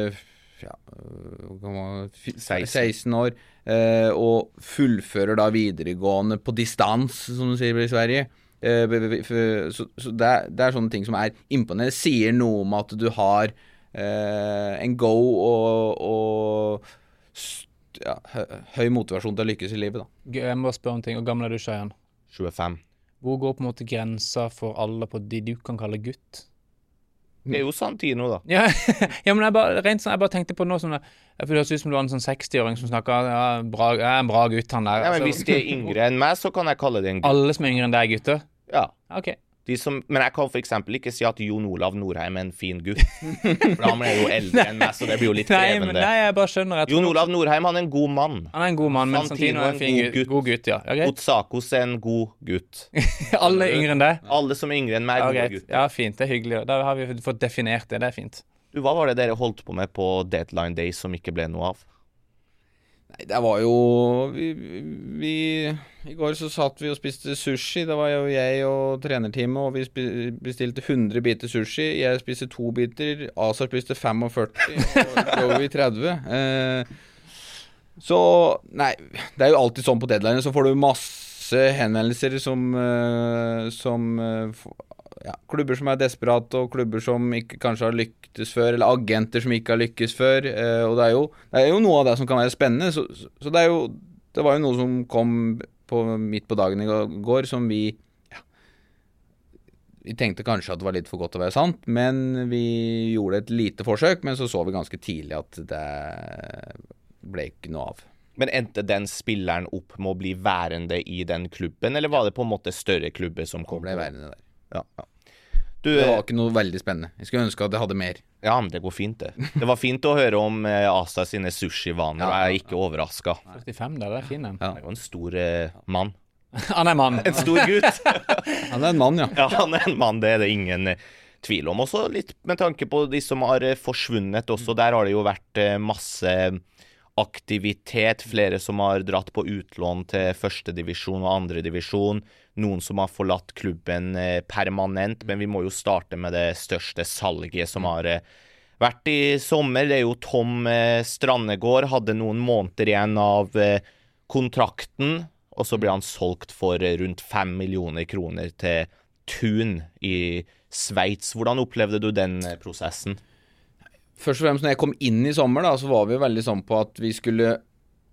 han var 16 år, og fullfører da videregående på distans, som du sier i Sverige. Så det er sånne ting som er imponerende. Sier noe om at du har en go og høy motivasjon til å lykkes i livet da. Jeg må spørre en ting, hvor gammel er du, Shayan? 25. Hvor går på en måte grensa for alle på de du kan kalle gutt? Det er jo Santino da. Ja, men jeg bare tenkte på noe som det høres ut som du var en sånn 60-åring som snakker en bra gutt han der. Ja, men hvis de er yngre enn meg, så kan jeg kalle det en gutt. Alle som er yngre enn deg, gutter? Ja. Ok. Men jeg kan for eksempel ikke si at Jon Olav Norheim er en fin gutt. For han er jo eldre enn meg, så det blir jo litt krevende. Nei, jeg bare skjønner. Jon Olav Norheim, han er en god mann. Han er en god mann, men Santino er en fin god gutt, ja. Okay. Kotsakos er en god gutt. Alle yngre enn deg? Alle som er yngre enn meg er gode gutt. Ja, fint, det er hyggelig. Da har vi fått definert det, det er fint. Hva var det dere holdt på med på Deadline Day som ikke ble noe av? Nei, det var jo i går så satt vi og spiste sushi. Det var jo jeg og trenerteamet, og vi bestilte 100 biter sushi. Jeg spiste 2 biter, Azar spiste 45, og Joey 30. Så, nei, det er jo alltid sånn på deadline, så får du masse henvendelser som klubber som er desperate, og klubber som ikke kanskje har lyktes før, eller agenter som ikke har lykkes før, og det er jo noe av det som kan være spennende, så det var jo noe som kom midt på dagen i går, som vi tenkte kanskje at det var litt for godt å være sant, men vi gjorde et lite forsøk, men så vi ganske tidlig at det ble ikke noe av. Men endte den spilleren opp med å bli værende i den klubben, eller var det på en måte større klubber som kom? Han ble værende der. Ja. Det var ikke noe veldig spennende. Jeg skulle ønske at jeg hadde mer. Ja, men det går fint det. Det var fint å høre om Asa sine sushi-vaner, og jeg er ikke overrasket. 45, det er fin den. Ja. Det er jo en stor mann. Han er mann. En stor gutt. Han er en mann, ja. Ja, han er en mann, det er det ingen tvil om. Også litt med tanke på de som har forsvunnet også, der har det jo vært masse aktivitet, flere som har dratt på utlån til første divisjon og andre divisjon, noen som har forlatt klubben permanent, men vi må jo starte med det største salget som har vært i sommer. Det er jo Tom Strandegård, hadde noen måneder igjen av kontrakten, og så ble han solgt for rundt 5 millioner kroner til Thun i Sveits. Hvordan opplevde du den prosessen? Først og fremst når jeg kom inn i sommer da, så var vi jo veldig sånn på at vi skulle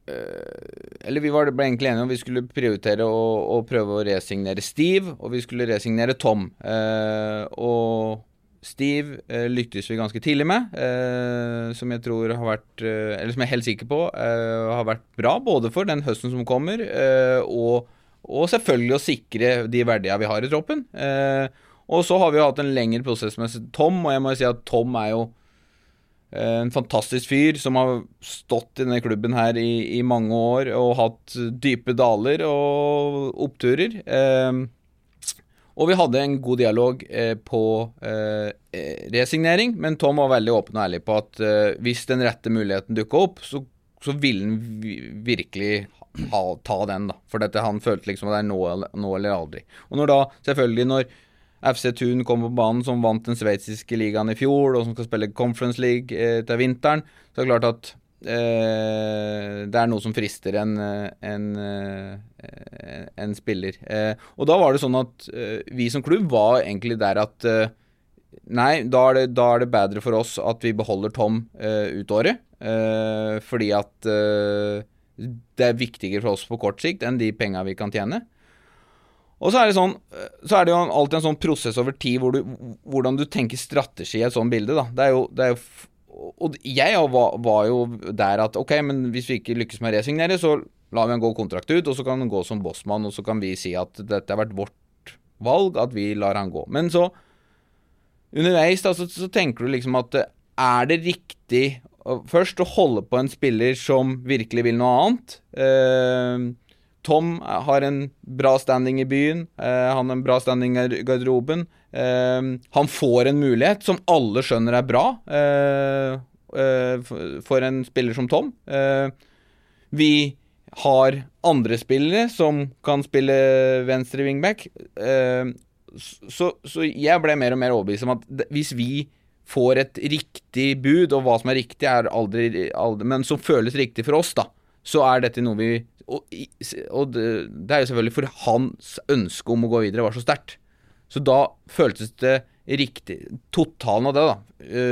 eller vi ble egentlig enige om vi skulle prioritere å prøve å resignere Steve, og vi skulle resignere Tom. Og Steve lyktes vi ganske tidlig med, som jeg tror har vært, eller som jeg er helt sikker på, har vært bra, både for den høsten som kommer, og selvfølgelig å sikre de verdiene vi har i troppen. Og så har vi hatt en lengre prosess med Tom, og jeg må si at Tom er jo en fantastisk fyr som har stått i denne klubben her i mange år og hatt dype daler og oppturer. Og vi hadde en god dialog på resignering, men Tom var veldig åpen og ærlig på at hvis den rette muligheten dukket opp, så ville han virkelig ta den da. For dette han følte liksom at det er nå eller aldri. Og når FC Thun kom på banen som vant den sveitsiske ligaen i fjor, og som skal spille Conference League til vinteren, så er det klart at det er noe som frister en spiller. Og da var det sånn at vi som klubb var egentlig der at nei, da er det bedre for oss at vi beholder Tom ut året, fordi at det er viktigere for oss på kort sikt enn de pengene vi kan tjene. Og så er det jo alltid en sånn prosess over tid hvordan du tenker strategi i et sånt bilde da. Det er jo og jeg var jo der at ok, men hvis vi ikke lykkes med å resignere, så lar vi han gå kontrakt ut, og så kan han gå som bossmann, og så kan vi si at dette har vært vårt valg, at vi lar han gå. Men så underveis da, så tenker du liksom at er det riktig først å holde på en spiller som virkelig vil noe annet? Tom har en bra standing i byen, han har en bra standing i garderoben, han får en mulighet som alle skjønner er bra for en spiller som Tom. Vi har andre spillere som kan spille venstre wingback, så jeg ble mer og mer overbevist om at hvis vi får et riktig bud, og hva som er riktig er aldri, men som føles riktig for oss da, så er dette noe vi og det er jo selvfølgelig for hans ønske om å gå videre var så sterkt. Så da føltes det riktig, totalen av det da,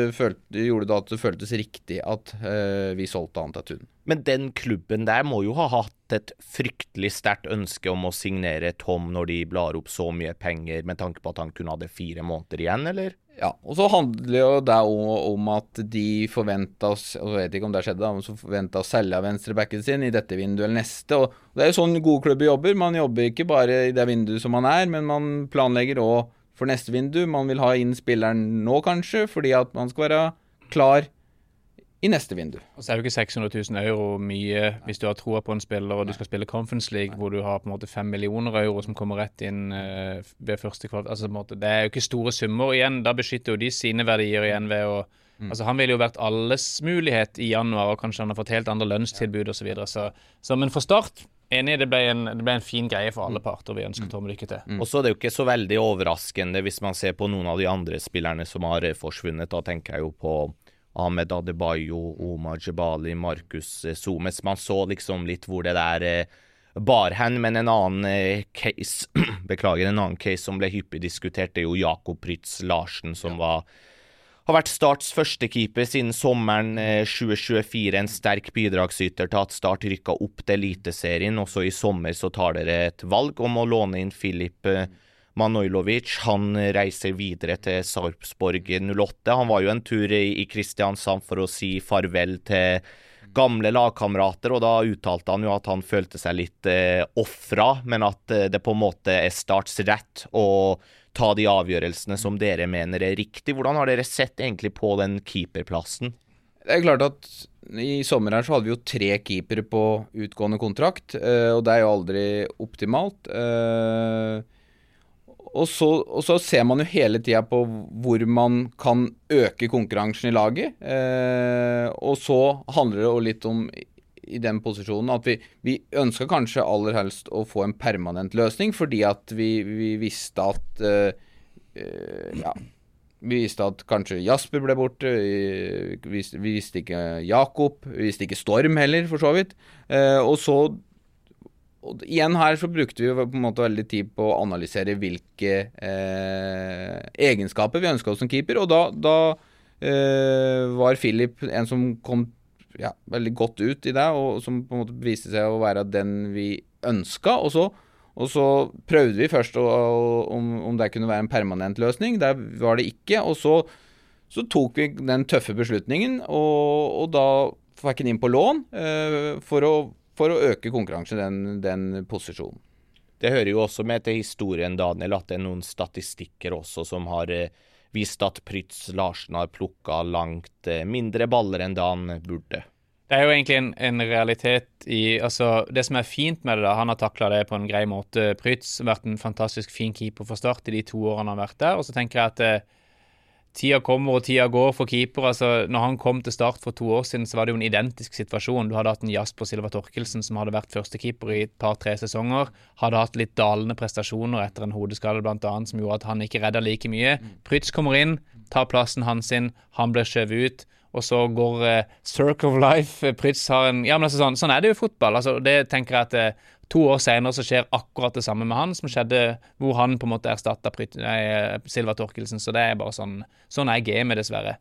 gjorde det at det føltes riktig at vi solgte han til Thun. Men den klubben der må jo ha hatt et fryktelig sterkt ønske om å signere Tom når de blar opp så mye penger, med tanke på at han kunne hadde 4 måneder igjen, eller? Ja, og så handler jo det om at de forventet oss, og jeg vet ikke om det skjedde, men så forventet å selge venstrebacken sin i dette vinduet eller neste, og det er jo sånn gode klubber jobber, man jobber ikke bare i det vinduet som man er, men man planlegger også for neste vindu, man vil ha inn spilleren nå kanskje, fordi at man skal være klar i neste vindu. Og så er det jo ikke 600 000 euro mye hvis du har troa på en spiller og du skal spille Conference League hvor du har på en måte 5 millioner euro som kommer rett inn ved første kvart. Altså på en måte, det er jo ikke store summer igjen. Da beskytter jo de sine verdier igjen ved å altså han ville jo vært alles mulighet i januar, og kanskje han har fått helt andre lønnstilbud og så videre. Så men for start, enig, det ble en fin greie for alle parter. Vi ønsker Tom lykke til. Og så er det jo ikke så veldig overraskende hvis man ser på noen av de andre spillerne som har forsvunnet. Da tenker jeg jo på Ahmed Adebayo, Omar Jebali, Marcus Somes. Man så liksom litt hvor det der bar hen, men en annen case, en annen case som ble hyppig diskutert, det er jo Jakob Prytz Larsen, som har vært Starts første keeper siden sommeren 2024, en sterk bidragsyter til at Start rykket opp til eliteserien. Også i sommer så tar dere et valg om å låne inn Filip Manojlovic. Han reiser videre til Sarpsborg 08. Han var jo en tur i Kristiansand for å si farvel til gamle lagkamerater, og da uttalte han jo at han følte seg litt offra, men at det på en måte er Starts rett å ta de avgjørelsene som dere mener er riktig. Hvordan har dere sett egentlig på den keeperplassen? Det er klart at i sommer her så hadde vi jo 3 keepere på utgående kontrakt, og det er jo aldri optimalt. Og så ser man jo hele tiden på hvor man kan øke konkurransen i laget, og så handler det jo litt om i den posisjonen at vi ønsker kanskje aller helst å få en permanent løsning, fordi at vi visste at vi visste at kanskje Jasper ble borte, vi visste ikke Jakob, vi visste ikke Storm heller for så vidt, og igjen her så brukte vi på en måte veldig tid på å analysere hvilke egenskaper vi ønsket oss som keeper, og da var Philip en som kom veldig godt ut i det, og som på en måte viste seg å være den vi ønsket, og så prøvde vi først om det kunne være en permanent løsning. Der var det ikke, og så tok vi den tøffe beslutningen, og da fikk han inn på lån for å øke konkurransen den posisjonen. Det hører jo også med til historien, Daniel, at det noen statistikker også som har vist at Prytz Larsen har plukket langt mindre baller enn det han burde. Det jo egentlig en realitet altså det som fint med det da, han har taklet det på en grei måte. Prytz har vært en fantastisk fin keeper for Start i de 2 årene han har vært der, og så tenker jeg at tida kommer og tida går for keeper. Altså, når han kom til Start for 2 år siden, så var det jo en identisk situasjon. Du hadde hatt en Jasper Silva Torkelsen som hadde vært førstekeeper i et par 3 sesonger, hadde hatt litt dalende prestasjoner etter en hodeskade blant annet, som gjorde at han ikke reddet like mye. Prytz kommer inn, tar plassen hans sin, han blir skjøvet ut, og så går Circle of Life. Prytz har men altså sånn det jo i fotball. Altså, det tenker jeg at 2 år senere så skjer akkurat det samme med han, som skjedde hvor han på en måte erstattet Silva Torkelsen. Så det bare sånn gamet dessverre.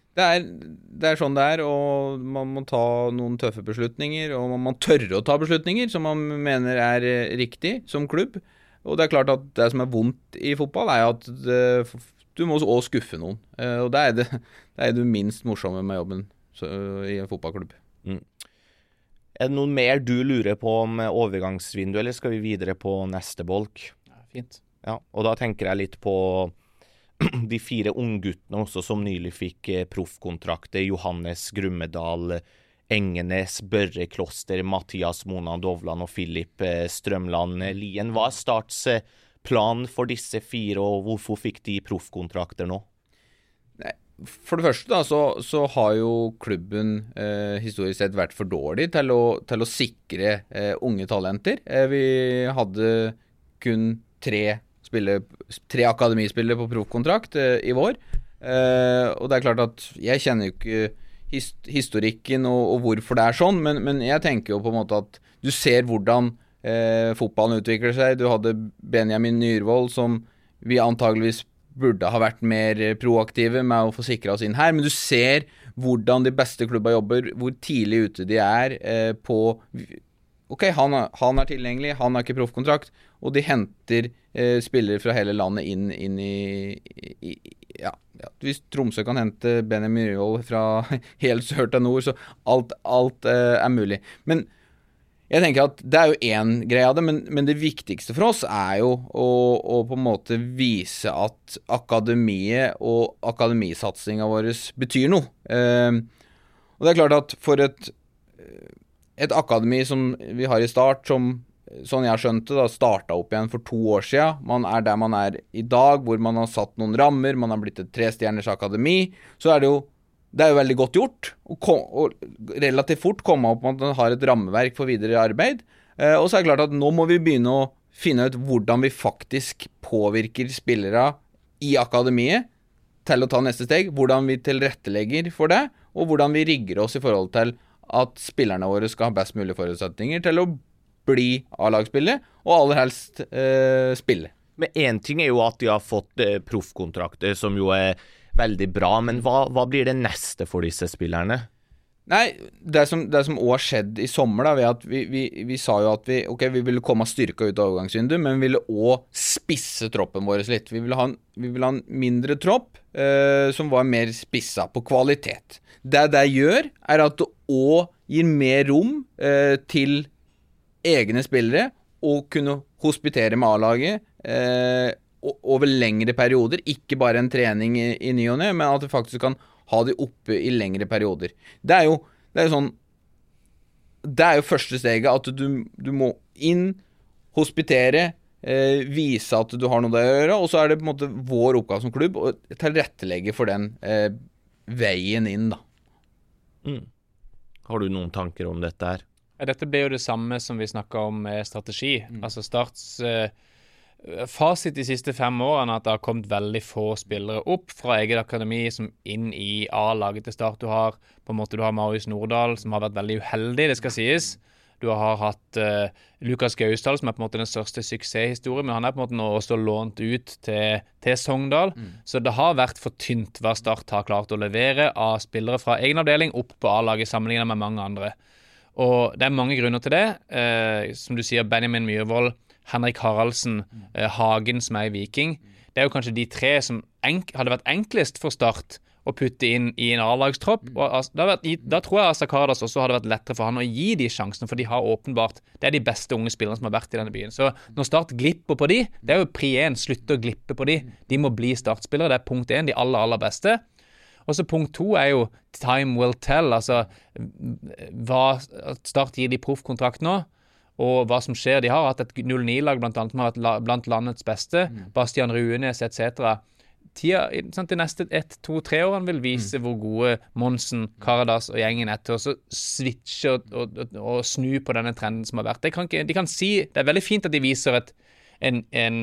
Det sånn det og man må ta noen tøffe beslutninger, og man må tørre å ta beslutninger som man mener riktig som klubb. Og det klart at det som vondt i fotball at du må også skuffe noen. Og det det minst morsomme med jobben i en fotballklubb. Det noen mer du lurer på om overgangsvindu, eller skal vi videre på neste bolk? Ja, fint. Ja, og da tenker jeg litt på de 4 ungguttene også som nylig fikk proffkontrakter. Johannes Grummedal, Engenes, Børre Kloster, Mathias Monan Dovland og Philip Strømland Lien. Hva Starts plan for disse 4, og hvorfor fikk de proffkontrakter nå? For det første da, så har jo klubben historisk sett vært for dårlig til å sikre unge talenter. Vi hadde kun 3 akademispillere på proffkontrakt i vår. Og det klart at jeg kjenner jo ikke historikken og hvorfor det sånn, men jeg tenker jo på en måte at du ser hvordan fotballen utvikler seg. Du hadde Benjamin Nyrvold som vi antageligvis burde ha vært mer proaktive med å få sikret oss inn her, men du ser hvordan de beste klubba jobber, hvor tidlig ute de på ok, han tilgjengelig, han har ikke proffkontrakt, og de henter spillere fra hele landet inn i hvis Tromsø kan hente Benjamin Nyrvold fra helt sør til nord, så alt mulig. Men jeg tenker at det jo en greie av det, men det viktigste for oss jo å på en måte vise at akademiet og akademisatsingen vår betyr noe. Og det klart at for et akademi som vi har i Start, som sånn jeg skjønte da, startet opp igjen for 2 år siden, man der man i dag, hvor man har satt noen rammer, man har blitt et 3-stjerners akademi, så det jo veldig godt gjort, og relativt fort komme opp med at man har et rammeverk for videre arbeid. Og så det klart at nå må vi begynne å finne ut hvordan vi faktisk påvirker spillere i akademiet til å ta neste steg, hvordan vi tilrettelegger for det, og hvordan vi rigger oss i forhold til at spillerne våre skal ha best mulig forutsetninger til å bli A-lagspillere, og aller helst spille. Men en ting jo at de har fått proffkontrakter, som jo veldig bra, men hva blir det neste for disse spillerne? Nei, det som også har skjedd i sommer da, ved at vi sa jo at vi ville komme styrket ut av overgangsvinduet, men vi ville også spisse troppen vår litt. Vi ville ha en mindre tropp som var mer spisset på kvalitet. Det gjør at det også gir mer rom til egne spillere å kunne hospitere med A-laget over lengre perioder, ikke bare en trening i ny og ne, men at vi faktisk kan ha de oppe i lengre perioder. Det jo sånn, det jo første steget, at du må inn, hospitere, vise at du har noe å gjøre, og så det på en måte vår oppgave som klubb å tilrettelegge for den veien inn da. Har du noen tanker om dette her? Dette ble jo det samme som vi snakket om strategi. Altså Starts fasit de siste 5 årene at det har kommet veldig få spillere opp fra eget akademi som inn i A-laget til Start. Du har Marius Nordahl som har vært veldig uheldig, det skal sies. Du har hatt Lukas Gausdal, som på en måte den største suksesshistorien, men han på en måte nå også lånt ut til Sogndal. Så det har vært for tynt hva Start har klart å levere av spillere fra egen avdeling opp på A-laget sammenlignet med mange andre. Og det mange grunner til det. Som du sier, Benjamin Myhrvold, Henrik Haraldsen, Hagen som i Viking. Det jo kanskje de tre som hadde vært enklest for Start å putte inn i en A-lagstropp. Og da tror jeg Asa Karadas også hadde vært lettere for han å gi de sjansene, for de har åpenbart, det de beste unge spillerne som har vært i denne byen. Så når Start glipper på de, det jo pri 1, slutte å glippe på de. De må bli startspillere, det punkt 1, de aller beste. Og så punkt 2 jo time will tell, altså hva Start gir de proffkontrakt nå, og hva som skjer. De har hatt et 09-lag blant annet, som har vært blant landets beste, Bastian Ruenes etc., de neste 1, 2, 3 årene vil vise hvor gode Monsen, Karadas og gjengen til å switche og snu på denne trenden som har vært. De kan si, det veldig fint at de viser en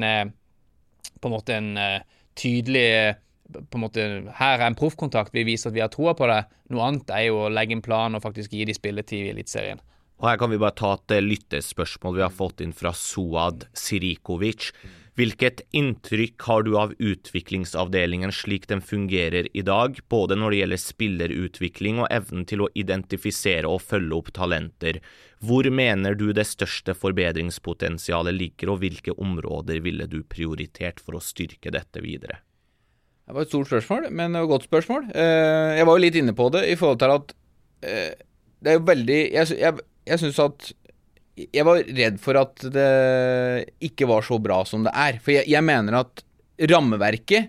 på en måte en tydelig på en måte, her en proffkontakt, vi viser at vi har troa på det. Noe annet jo å legge en plan og faktisk gi de spilletid i Elitserien. Og her kan vi bare ta et lyttespørsmål vi har fått inn fra Suad Sirikovic. Hvilket inntrykk har du av utviklingsavdelingen slik den fungerer i dag, både når det gjelder spillerutvikling og evnen til å identifisere og følge opp talenter? Hvor mener du det største forbedringspotensialet ligger, og hvilke områder ville du prioritert for å styrke dette videre? Det var et stort spørsmål, men et godt spørsmål. Jeg var jo litt inne på det i forhold til at det jo veldig, jeg synes at jeg var redd for at det ikke var så bra som det For jeg mener at rammeverket,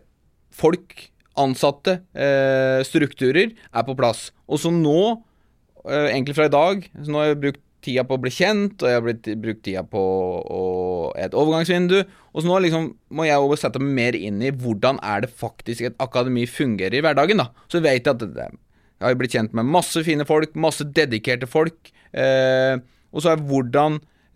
folk, ansatte, strukturer på plass. Og så nå, egentlig fra i dag, så nå har jeg brukt tida på å bli kjent, og jeg har brukt tida på et overgangsvindu, og så nå liksom må jeg jo sette meg mer inn i hvordan det faktisk et akademi fungerer i hverdagen da. Så vet jeg at jeg har blitt kjent med masse fine folk, masse dedikerte folk, og så hvordan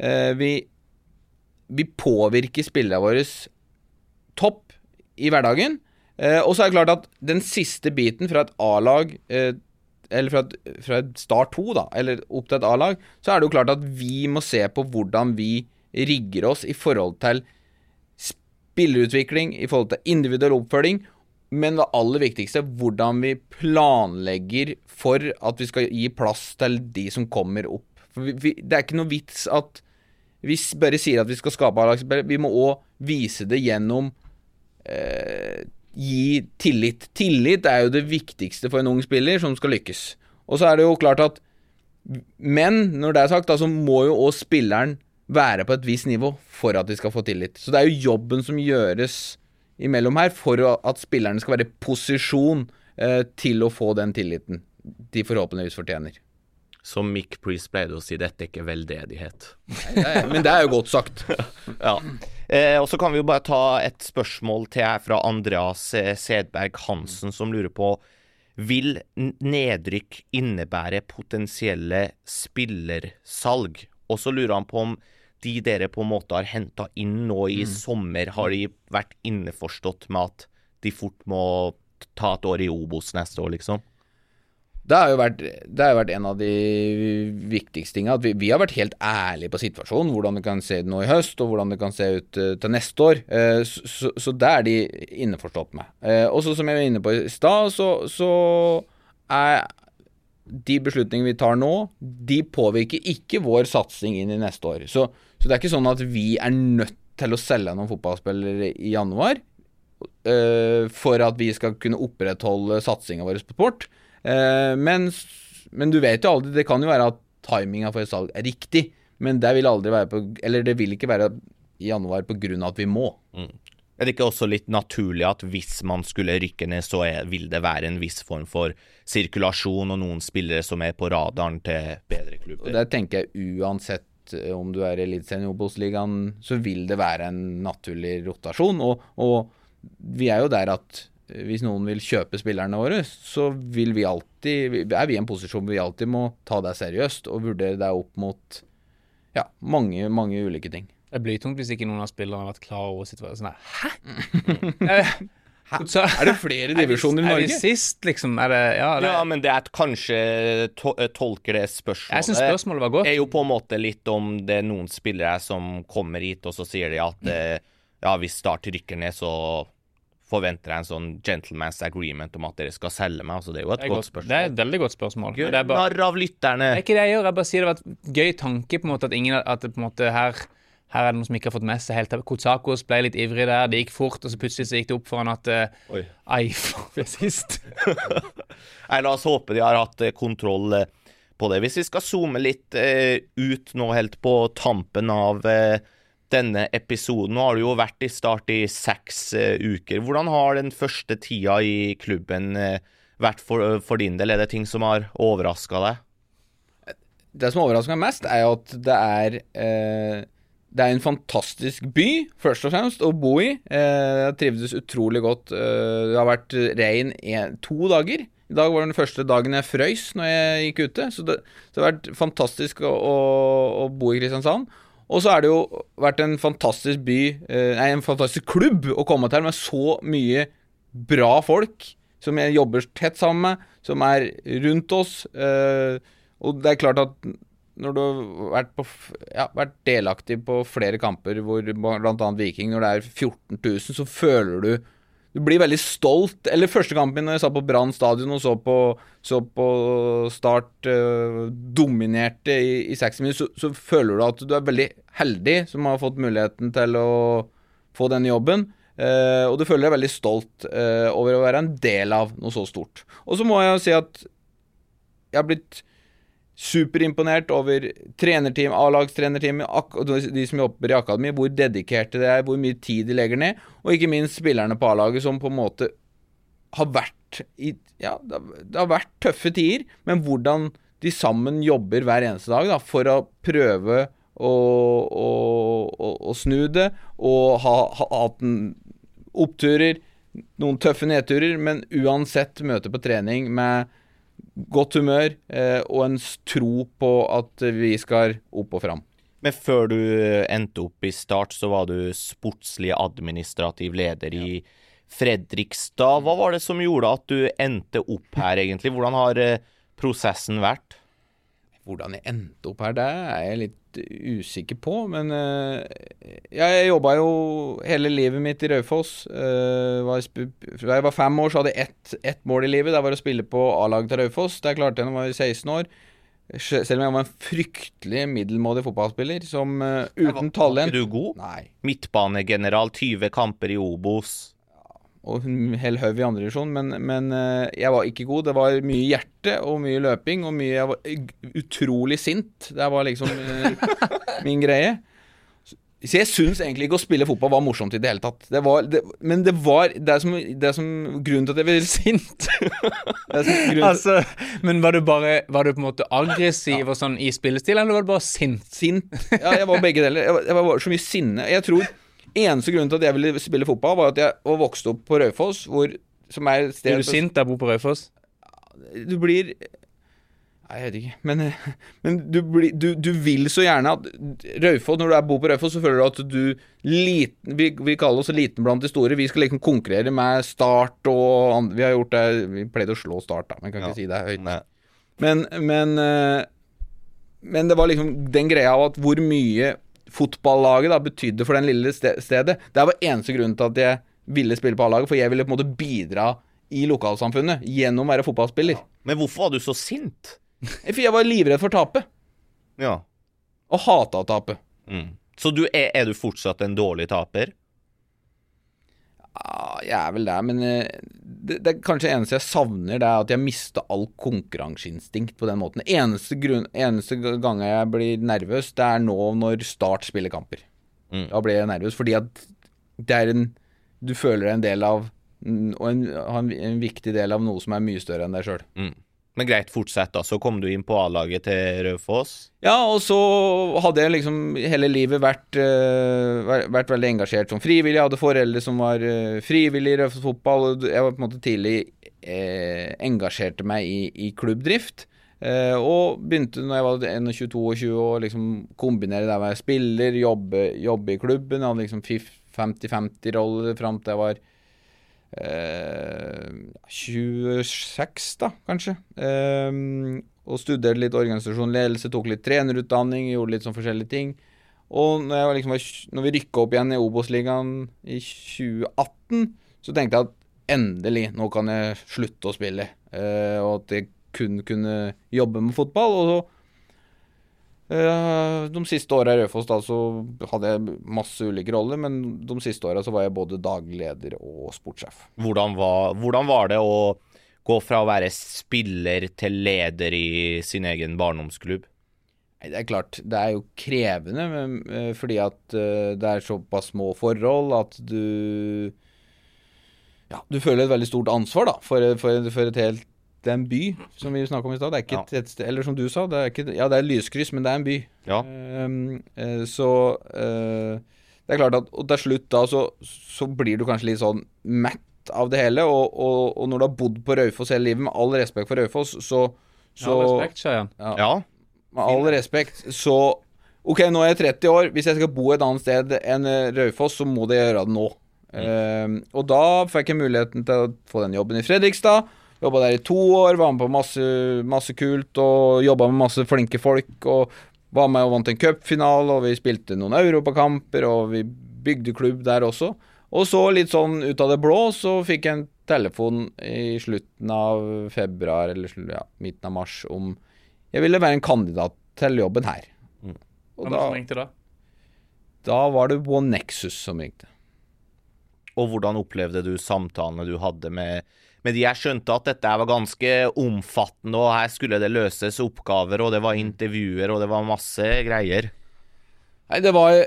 vi påvirker spillerne våre topp i hverdagen. Og så det klart at den siste biten fra et A-lag, eller fra et Start 2 da, eller opp til et A-lag, så det jo klart at vi må se på hvordan vi rigger oss i forhold til spillerutvikling, i forhold til individuell oppfølging, men det aller viktigste, hvordan vi planlegger for at vi skal gi plass til de som kommer opp. For det ikke noe vits at vi bare sier at vi skal skape A-lagsspill. Vi må også vise det gjennom gi tillit. Tillit jo det viktigste for en ung spiller som skal lykkes. Og så det jo klart at men når det sagt, da, så må jo også spilleren være på et visst nivå for at de skal få tillit. Så det jo jobben som gjøres imellom her for at spillerne skal være i posisjon til å få den tilliten de forhåpentligvis fortjener. Som Mick Priest pleide å si, dette ikke veldedighet. Nei, men det jo godt sagt. Ja. Og så kan vi jo bare ta et spørsmål til her fra Andreas Sedberg Hansen, som lurer på, vil nedrykk innebære potensielle spillersalg? Og så lurer han på om de dere på en måte har hentet inn nå i sommer, har de vært innforstått med at de fort må ta et år i Obos neste år, liksom? Det har jo vært en av de viktigste tingene, at vi har vært helt ærlige på situasjonen, hvordan det kan se ut nå i høst, og hvordan det kan se ut til neste år. Så det de innforstått med. Og så som jeg var inne på i sted, så de beslutningene vi tar nå, de påvirker ikke vår satsing inn i neste år. Så det ikke sånn at vi nødt til å selge noen fotballspillere i januar, for at vi skal kunne opprettholde satsingen vår på sport. Men du vet jo aldri, det kan jo være at timingen for et salg riktig, men det vil aldri være det vil ikke være i januar på grunn av at vi må. Det ikke også litt naturlig at hvis man skulle rykke ned, så vil det være en viss form for sirkulasjon og noen spillere som på radaren til bedre klubber? Og det tenker jeg uansett om du i Eliteserien i Obos-ligaen, så vil det være en naturlig rotasjon, og vi jo der at hvis noen vil kjøpe spillerne våre, så vil vi alltid, vi i en posisjon hvor vi alltid må ta det seriøst og vurdere det opp mot mange, mange ulike ting. Det blir tungt hvis ikke noen av spillerne har vært klar over situasjonen. Hæ? Er det flere divisjoner i Norge? Er det sist, liksom? Er det, Ja, men det kanskje tolker det spørsmålet. Jeg synes spørsmålet var godt. Er jo på en måte litt om det noen spillere som kommer hit, og så sier de at hvis Start rykker ned, så forventer jeg en sånn gentleman's agreement om at dere skal selge meg. Altså, det er jo et godt spørsmål. Det er et veldig godt spørsmål. Gjør narr av lytterne. Det er ikke det jeg gjør, jeg bare sier det var et gøy tanke på en måte, at det på en måte her er det noen som ikke har fått med seg helt. Kotsakos ble litt ivrig der, det gikk fort, og så plutselig så gikk det opp for han at sist. Nei, la oss håpe de har hatt kontroll på det. Hvis vi skal zoome litt ut nå helt på tampen av denne episoden, nå har du jo vært i Start i 6 uker. Hvordan har den første tida i klubben vært for din del? Er det ting som har overrasket deg? Det som overrasker meg mest er jo at det er en fantastisk by, først og fremst, å bo i. Jeg trivdes utrolig godt. Det har vært regn 2 dager. I dag var den første dagen jeg frøys når jeg gikk ute, så det har vært fantastisk å bo i Kristiansand. Og så har det jo vært en fantastisk en fantastisk klubb å komme til med så mye bra folk som jeg jobber tett sammen med, som er rundt oss. Og det er klart at når du har vært delaktig på flere kamper, hvor blant annet Viking, når det er 14 000, så føler du blir veldig stolt. Eller første kampen min når jeg satt på Brann stadion og så på Start dominerte i 60 minutter, så føler du at du er veldig heldig som har fått muligheten til å få denne jobben. Og du føler deg veldig stolt over å være en del av noe så stort. Og så må jeg si at jeg har blitt superimponert over trenerteam, A-lagstrenerteam, de som jobber i akademi, hvor dedikerte det er, hvor mye tid de legger ned, og ikke minst spillerne på A-laget som på en måte har vært det har vært tøffe tider, men hvordan de sammen jobber hver eneste dag da, for å prøve å snu det, og ha hatt oppturer, noen tøffe nedturer, men uansett møte på trening med godt humør og en tro på at vi skal opp og fram. Men før du endte opp i Start, så var du sportslig administrativ leder i Fredrikstad. Hva var det som gjorde at du endte opp her egentlig? Hvordan har prosessen vært? Hvordan jeg endte opp her, det er jeg litt usikker på, men jeg jobbet jo hele livet mitt i Raufoss. Da jeg var 5 år, så hadde jeg ett mål i livet. Det var å spille på A-laget til Raufoss. Det klarte jeg når jeg var 16 år. Selv om jeg var en fryktelig middelmådig fotballspiller, som uten talent. Var ikke du god? Nei. Midtbanegeneral, 20 kamper i Obos. Og en hel høv i andre divisjon, men jeg var ikke god. Det var mye hjerte og mye løping, og jeg var utrolig sint. Det var liksom min greie. Så jeg synes egentlig ikke å spille fotball var morsomt i det hele tatt. Men det er som grunnen til at jeg ble sint. Altså, men var du på en måte aggressiv og sånn i spillestil, eller var du bare sint? Sint. Ja, jeg var begge deler. Jeg var så mye sinne. Jeg tror eneste grunnen til at jeg ville spille fotball var at jeg var vokst opp på Raufoss, som er et sted... Er du sint der bor på Raufoss? Du blir... Nei, jeg vet ikke. Men du vil så gjerne at Raufoss, når du bor på Raufoss, så føler du at vi kaller oss liten blant de store. Vi skal liksom konkurrere med Start og vi har gjort det. Vi pleide å slå Start da, men jeg kan ikke si det høyt. Men det var liksom den greia av at hvor mye fotballaget da betydde for den lille stedet. Det var eneste grunnen til at jeg ville spille på A-laget, for jeg ville på en måte bidra i lokalsamfunnet gjennom å være fotballspiller. Men hvorfor var du så sint? For jeg var livredd for å tape. Ja. Og hatet å tape. Så er du fortsatt en dårlig taper? Ja, jeg er vel der, men det er kanskje eneste jeg savner, det er at jeg mister all konkurranseinstinkt på den måten. Eneste gang jeg blir nervøs, det er nå når Start spiller kamper. Da blir jeg nervøs, fordi at det er du føler en del av, og en viktig del av noe som er mye større enn deg selv. Men greit, fortsett da. Så kom du inn på A-laget til Raufoss. Ja, og så hadde jeg liksom hele livet vært veldig engasjert som frivillig. Jeg hadde foreldre som var frivillig i Raufoss fotball. Jeg var på en måte tidlig engasjerte meg i klubbdrift. Og begynte når jeg var 21-22 å liksom kombinere det med jeg spiller, jobbe i klubben. Jeg hadde liksom 50-50-roller frem til jeg var 26 da, kanskje. Og studerte litt organisasjon, ledelse, tok litt trenerutdanning, gjorde litt sånn forskjellige ting. Og når vi rykket opp igjen i Obos-ligaen i 2018, så tenkte jeg at endelig, nå kan jeg slutte å spille. Og at jeg kun kunne jobbe med fotball. Og så de siste årene i Raufoss da, så hadde jeg masse ulike roller, men de siste årene så var jeg både daglig leder og sportssjef. Hvordan var det å gå fra å være spiller til leder i sin egen barndomsklubb? Nei, det klart, det jo krevende, fordi at det såpass små forhold at du føler et veldig stort ansvar da, for et helt. Det en by, som vi snakket om i sted. Det ikke et sted, eller som du sa, det ikke, ja, det lyskryss, men det en by. Ja. Så det klart at og til slutt da, så blir du kanskje litt sånn mett av det hele, og når du har bodd på Raufoss hele livet, med all respekt for Raufoss, så respekt, Skjøyen. Ja. Med all respekt, så ok, nå jeg 30 år, hvis jeg skal bo et annet sted enn Raufoss, så må jeg gjøre det nå. Og da fikk jeg muligheten til å få den jobben i Fredrikstad. Jobbet der i 2 år, var med på masse kult, og jobbet med masse flinke folk, og var med og vant en cupfinal, og vi spilte noen europakamper, og vi bygde klubb der også. Og så litt sånn ut av det blå, så fikk jeg en telefon i slutten av februar, eller midten av mars, om jeg ville være en kandidat til jobben her. Og Hvem som ringte da? Da var det One Nexus som ringte. Og hvordan opplevde du samtalene du hadde med de? Jeg skjønte at dette var ganske omfattende, og her skulle det løses oppgaver, og det var intervjuer, og det var masse greier. Nei, det var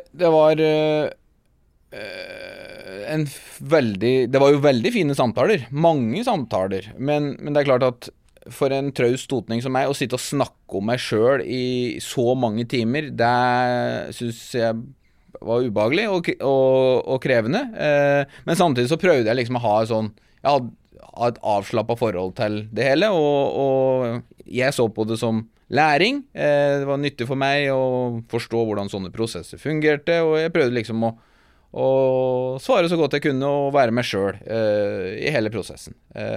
jo veldig fine samtaler, mange samtaler, men det klart at for en traust totning som meg, å sitte og snakke om meg selv i så mange timer, det synes jeg var ubehagelig og krevende, men samtidig så prøvde jeg liksom å ha et avslappet forhold til det hele, og jeg så på det som læring. Det var nyttig for meg å forstå hvordan sånne prosesser fungerte, og jeg prøvde liksom å svare så godt jeg kunne og være meg selv i hele prosessen.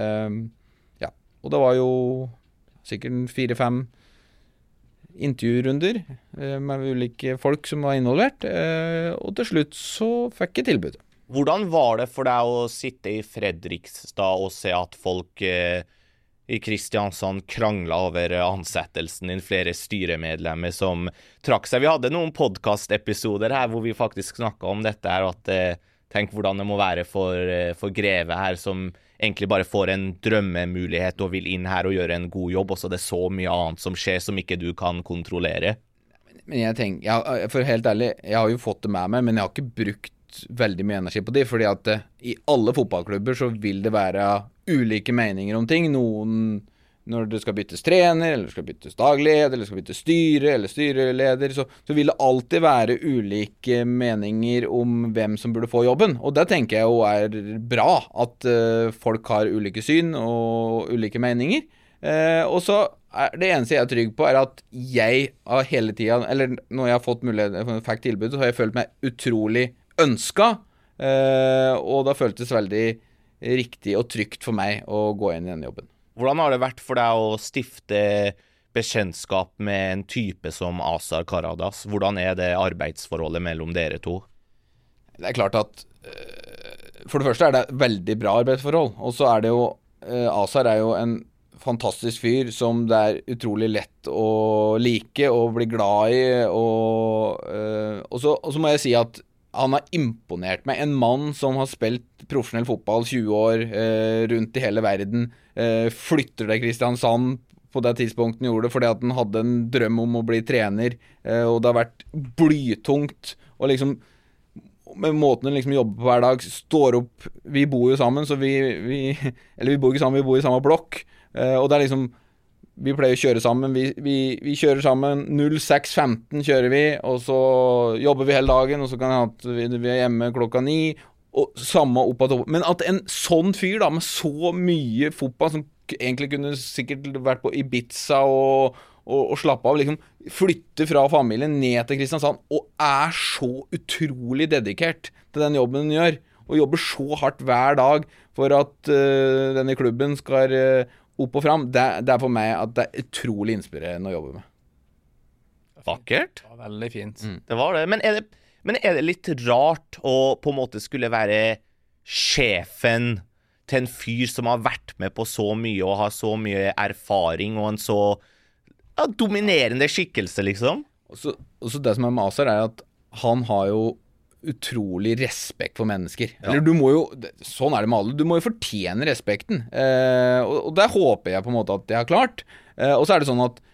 Og det var jo sikkert 4-5 intervjurunder med ulike folk som var involvert, og til slutt så fikk jeg tilbudet. Hvordan var det for deg å sitte i Fredrikstad og se at folk i Kristiansand kranglet over ansettelsen din, flere styremedlemmer som trakk seg? Vi hadde noen podcastepisoder her hvor vi faktisk snakket om dette her, at tenk hvordan det må være for Greve her, som egentlig bare får en drømmemulighet og vil inn her og gjøre en god jobb, og så det så mye annet som skjer som ikke du kan kontrollere. Men jeg tenker, for helt ærlig, jeg har jo fått det med meg, men jeg har ikke brukt veldig mye energi på det, fordi at i alle fotballklubber så vil det være ulike meninger om ting. Noen når det skal byttes trener, eller det skal byttes dagleder, eller det skal byttes styre, eller styreleder, så vil det alltid være ulike meninger om hvem som burde få jobben. Og det tenker jeg jo bra, at folk har ulike syn og ulike meninger. Og så det eneste jeg trygg på at jeg har hele tiden, eller når jeg har fått mulighet, fikk tilbud, så har jeg følt meg utrolig ønsket, og det har føltes veldig riktig og trygt for meg å gå inn i denne jobben. Hvordan har det vært for deg å stifte bekjentskap med en type som Azar Karadas? Hvordan det arbeidsforholdet mellom dere to? Det klart at for det første det veldig bra arbeidsforhold, og så det jo Azar jo en fantastisk fyr som det utrolig lett å like og bli glad i, og så må jeg si at han har imponert meg. En mann som har spilt profesjonell fotball 20 år rundt i hele verden, flytter til Kristiansand på det tidspunktet han gjorde det, fordi at han hadde en drøm om å bli trener, og det har vært blytungt, og liksom med måten han liksom jobber på hver dag, står opp, vi bor jo sammen, så eller vi bor ikke sammen, vi bor i samme blokk, og det liksom, vi pleier å kjøre sammen, vi kjører sammen 06:15 kjører vi, og så jobber vi hele dagen, og så kan jeg at vi hjemme klokka 9, og samme opp at opp. Men at en sånn fyr da, med så mye fotball, som egentlig kunne sikkert vært på Ibiza og slappe av, liksom flytte fra familien ned til Kristiansand, og så utrolig dedikert til den jobben hun gjør, og jobber så hardt hver dag for at denne klubben skal opp og fram, det for meg at det utrolig inspirerende å jobbe med. Vakkert. Det var veldig fint. Det var det. Men er det litt rart å på en måte skulle være sjefen til en fyr som har vært med på så mye og har så mye erfaring og en så dominerende skikkelse, liksom? Og så det som med Azar at han har jo utrolig respekt for mennesker. Ja. Eller du må jo, sånn det med alle, du må jo fortjene respekten. Og det håper jeg på en måte at jeg har klart. Og så det sånn at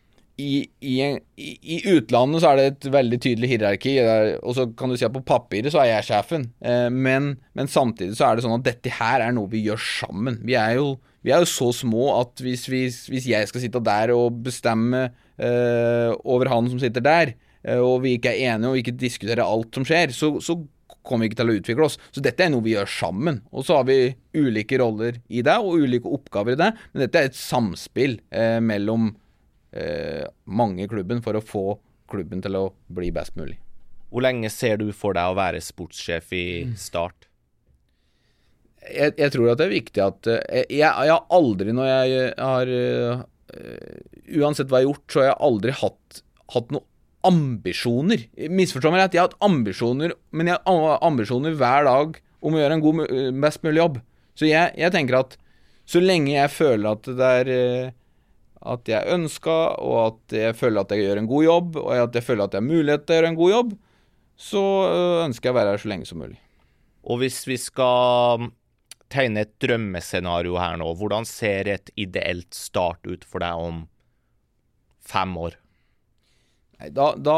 I utlandet så det et veldig tydelig hierarki, og så kan du si at på papiret så jeg sjefen, men samtidig så det sånn at dette her noe vi gjør sammen. Vi er jo så små at hvis jeg skal sitte der og bestemme over han som sitter der, og vi ikke enige og ikke diskuterer alt som skjer, så kommer vi ikke til å utvikle oss. Så dette noe vi gjør sammen, og så har vi ulike roller i det og ulike oppgaver i det, men dette et samspill mellom mange i klubben for å få klubben til å bli best mulig. Hvor lenge ser du for deg å være sportssjef i Start? Jeg tror at det viktig at jeg har aldri, når jeg har uansett hva jeg har gjort, så har jeg aldri hatt noen ambisjoner. Misforstå meg rett, jeg har hatt ambisjoner, men jeg har ambisjoner hver dag om å gjøre en best mulig jobb. Så jeg tenker at så lenge jeg føler at det at jeg ønsker, og at jeg føler at jeg gjør en god jobb, og at jeg føler at jeg har mulighet til å gjøre en god jobb, så ønsker jeg å være her så lenge som mulig. Og hvis vi skal tegne et drømmescenario her nå, hvordan ser et ideelt Start ut for deg om 5 år? Nei, da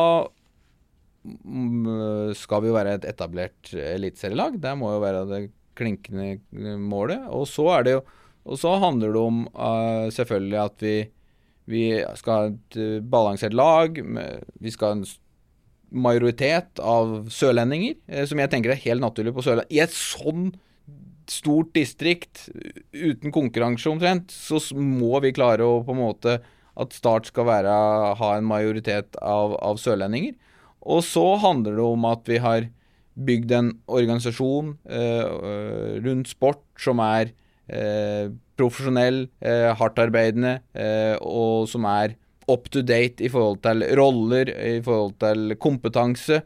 skal vi jo være et etablert eliteserielag. Det må jo være det klinkende målet. Og så det jo, og så handler det om selvfølgelig at vi skal ha et balansert lag, vi skal ha en majoritet av sørlendinger, som jeg tenker helt naturlig på Sørlandet. I et sånn stort distrikt, uten konkurranse omtrent, så må vi klare å på en måte at Start skal ha en majoritet av sørlendinger. Og så handler det om at vi har bygd en organisasjon rundt sport som profesjonell, hardtarbeidende, og som up to date i forhold til roller, i forhold til kompetanse.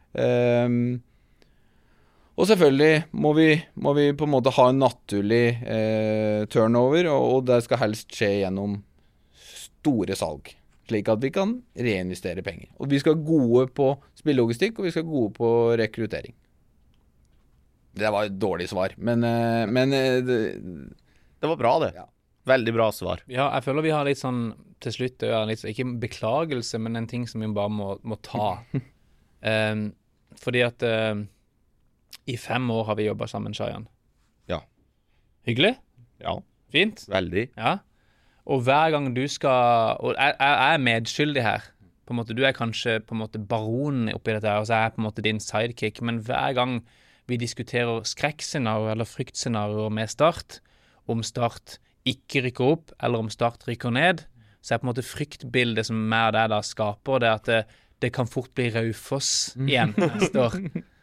Og selvfølgelig må vi på en måte ha en naturlig turnover, og det skal helst skje gjennom store salg, slik at vi kan reinvestere penger. Og vi skal gode på spillelogistikk, og vi skal gode på rekruttering. Det var et dårlig svar, men det var bra det. Ja. Veldig bra svar. Ja, jeg føler vi har litt sånn, til slutt, ikke beklagelse, men en ting som vi bare må ta. Fordi at i 5 år har vi jobbet sammen, Shayan. Ja. Hyggelig? Ja. Fint? Veldig. Ja. Og hver gang du skal, og jeg medskyldig her, på en måte, du kanskje på en måte baronen oppi dette her, og så jeg på en måte din sidekick, men hver gang vi diskuterer skrekkscenarier eller fryktscenarier med Start, om Start ikke rykker opp, eller om Start rykker ned, så på en måte fryktbildet som meg og deg da skaper, det at det kan fort bli Raufoss igjen neste år.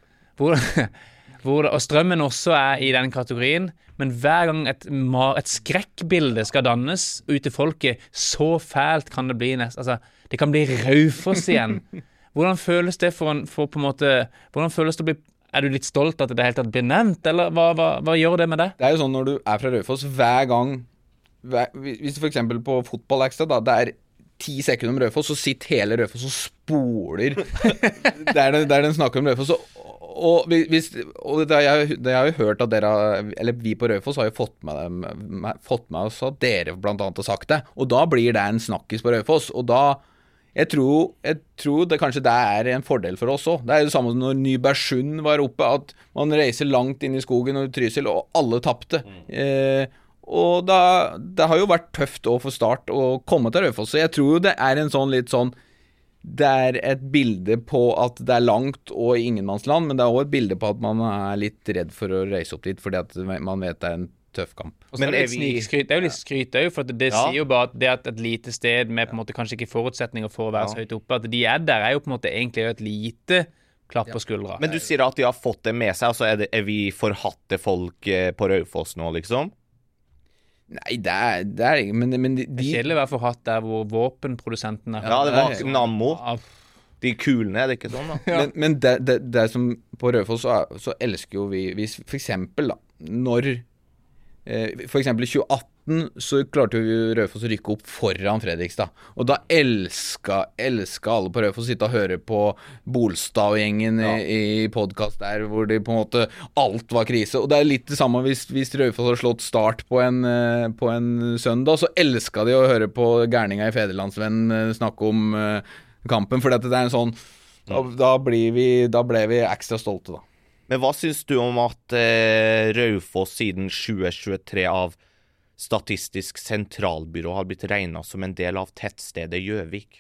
Og Strømmen også i den kategorien, men hver gang et skrekkbilde skal dannes ut til folket, så fælt kan det bli altså, det kan bli Raufoss igjen. Hvordan føles det for på en måte, hvordan føles det å bli, du litt stolt at det helt tatt blir nevnt, eller hva gjør det med deg? Det jo sånn når du fra Raufoss, hver gang, hvis for eksempel på fotball-ekstra da, det 10 sekunder om Raufoss, så sitter hele Raufoss og spoler der den snakker om Raufoss, og det har jeg jo hørt at dere, eller vi på Raufoss har jo fått med oss at dere blant annet har sagt det, og da blir det en snakkis på Raufoss, og da jeg tror det kanskje det en fordel for oss også. Det jo det samme som når Nybergsund var oppe, at man reiser langt inn i skogen og Trysil, og alle tappte. Og det har jo vært tøft å få Start å komme til Raufoss, så jeg tror jo det en sånn litt sånn, det et bilde på at det langt og i ingenmannsland, men det også et bilde på at man litt redd for å reise opp dit, fordi at man vet det en tøff kamp. Men det jo litt skryt også, for det sier jo bare at det et lite sted med på en måte kanskje ikke forutsetninger for å være så høyt oppe, at de der jo på en måte egentlig et lite klapp på skuldra. Men du sier at de har fått det med seg, altså er vi forhatte folk på Raufoss nå, liksom? Nei, det er ikke, men Det er kjedelig å være forhatt der hvor våpenprodusenten er. Ja, det var Nammo. De kulene, er det ikke sånn da? Ja. Men det som på Raufoss så elsker jo vi for eksempel da, når for eksempel i 2018 så klarte jo Raufoss å rykke opp foran Fredrikstad, og da elska alle på Raufoss å sitte og høre på Bolstad og gjengen i podcast der, hvor det på en måte alt var krise, og det er litt det samme hvis Raufoss har slått Start på en søndag, så elska de å høre på gærninga i Federlandsvenn snakke om kampen, for det er en sånn da ble vi ekstra stolte da. Men hva synes du om at Raufoss siden 2023 av Statistisk sentralbyrå har blitt regnet som en del av tettstedet Gjøvik?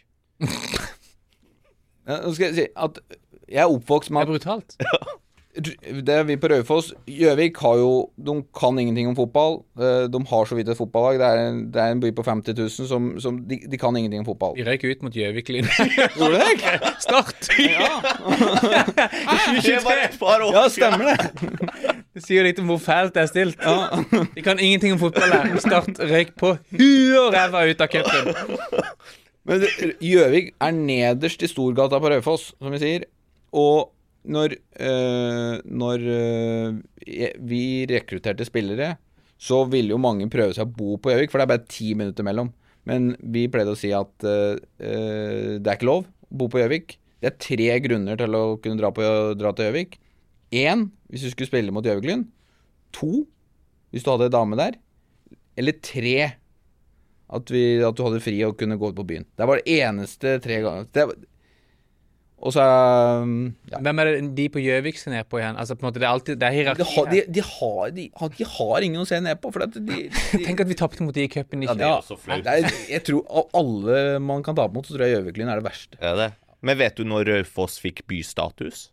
Nå skal jeg si at jeg er oppvokst med Det er brutalt. Det er vi på Raufoss. Gjøvik har jo, de kan ingenting om fotball. De har så vidt et fotballag. Det er en by på 50 000 som de kan ingenting om fotball. De røyk ut mot Gjøvik-lyn. Gjorde det ikke? Start! Det var et par år. Ja, stemmer det. Det sier litt om hvor fælt det er stilt. De kan ingenting om fotball her. Start røyk på huet og ræva ut av cupen. Men Gjøvik er nederst i Storgata på Raufoss, som vi sier. Og når vi rekrutterte spillere, så ville jo mange prøve seg å bo på Gjøvik, for det er bare 10 minutter mellom. Men vi pleide å si at det er ikke lov å bo på Gjøvik. Det er 3 grunner til å kunne dra til Gjøvik. 1, hvis du skulle spille mot Gjøvik-Lyn. 2, hvis du hadde en dame der. Eller 3, at du hadde fri og kunne gå ut på byen. Det var det eneste 3 ganger. Og så Hvem er det de på Gjøvik ser ned på igjen? Altså på en måte det er alltid det er hierarki. De har ingen å se ned på, for at Tenk at vi tappte mot de i cupen. Ja, det er også flaut. Jeg tror av alle man kan tape mot, så tror jeg Gjøvik-Lyn er det verste. Er det? Men vet du når Raufoss fikk bystatus?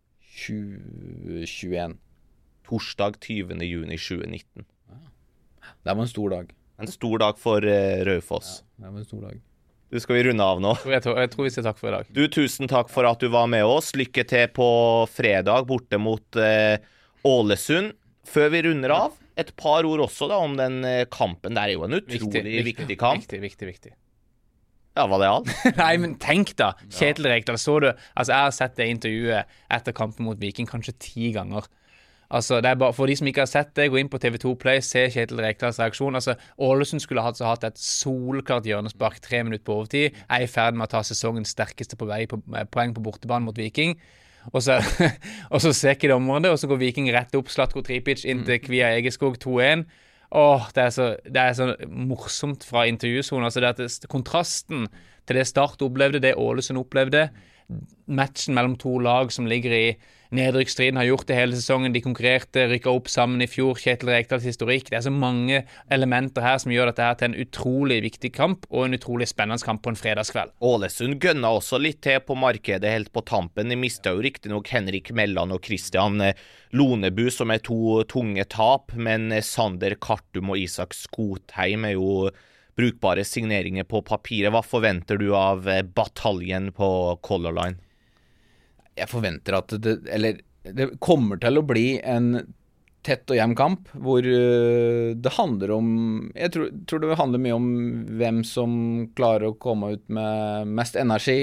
2021. Torsdag 20. juni 2019. Det var en stor dag. En stor dag for Raufoss. Ja, det var en stor dag. Du skal vi runde av nå. Jeg tror vi sier takk for i dag. Du, tusen takk for at du var med oss. Lykke til på fredag borte mot Ålesund. Før vi runder av, et par ord også da om den kampen. Det er jo en utrolig viktig kamp. Viktig. Ja, var det alt? Nei, men tenk da, Kjetil Rekdal, så du, altså jeg har sett det intervjuet etter kampen mot Viking kanskje 10 ganger. Altså, det er bare, for de som ikke har sett det, gå inn på TV2 Play, se Kjetil Rekdals reaksjon. Altså, Ålesund skulle hatt et solklart hjørnespark 3 minutter på overtid, er i ferd med å ta sesongens sterkeste på vei på poeng på bortebane mot Viking. Og så ser ikke dommeren det, og så går Viking rett opp, Slatko Tripic inn til Kvia Egeskog 2-1. Det er så morsomt fra intervjusonen. Altså det at kontrasten til det Start opplevde, det Ålesund opplevde, matchen mellom 2 lag som ligger i nedrykksstriden, har gjort det hele sesongen. De konkurrerte, rykket opp sammen i fjor. Kjetil Rekdals historikk. Det er så mange elementer her som gjør dette her til en utrolig viktig kamp, og en utrolig spennende kamp på en fredagskveld. Ålesund gønna også litt til på markedet helt på tampen. De mistet jo riktig nok Henrik Melland og Christian Lonebu, som er 2 tunge tap, men Sander Kartum og Isak Skotheim er jo brukbare signeringer på papiret. Hva forventer du av bataljen på Color Line? Jeg forventer at det kommer til å bli en tett og jevn kamp, hvor det handler om, jeg tror det handler mye om hvem som klarer å komme ut med mest energi.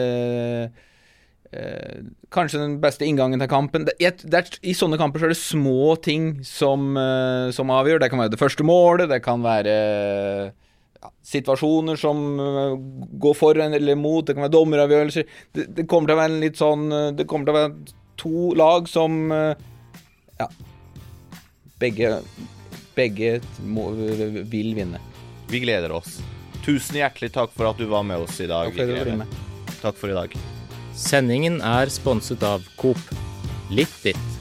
Kanskje den beste inngangen til kampen. I sånne kamper så er det små ting som avgjør. Det kan være det første målet, det kan være situasjoner som går foran eller mot, det kan være dommeravgjørelser. Det kommer til å være en litt sånn, det kommer til å være 2 lag som begge vil vinne. Vi gleder oss. Tusen hjertelig takk for at du var med oss i dag. Takk for i dag. Sendingen er sponset av Coop. Litt ditt.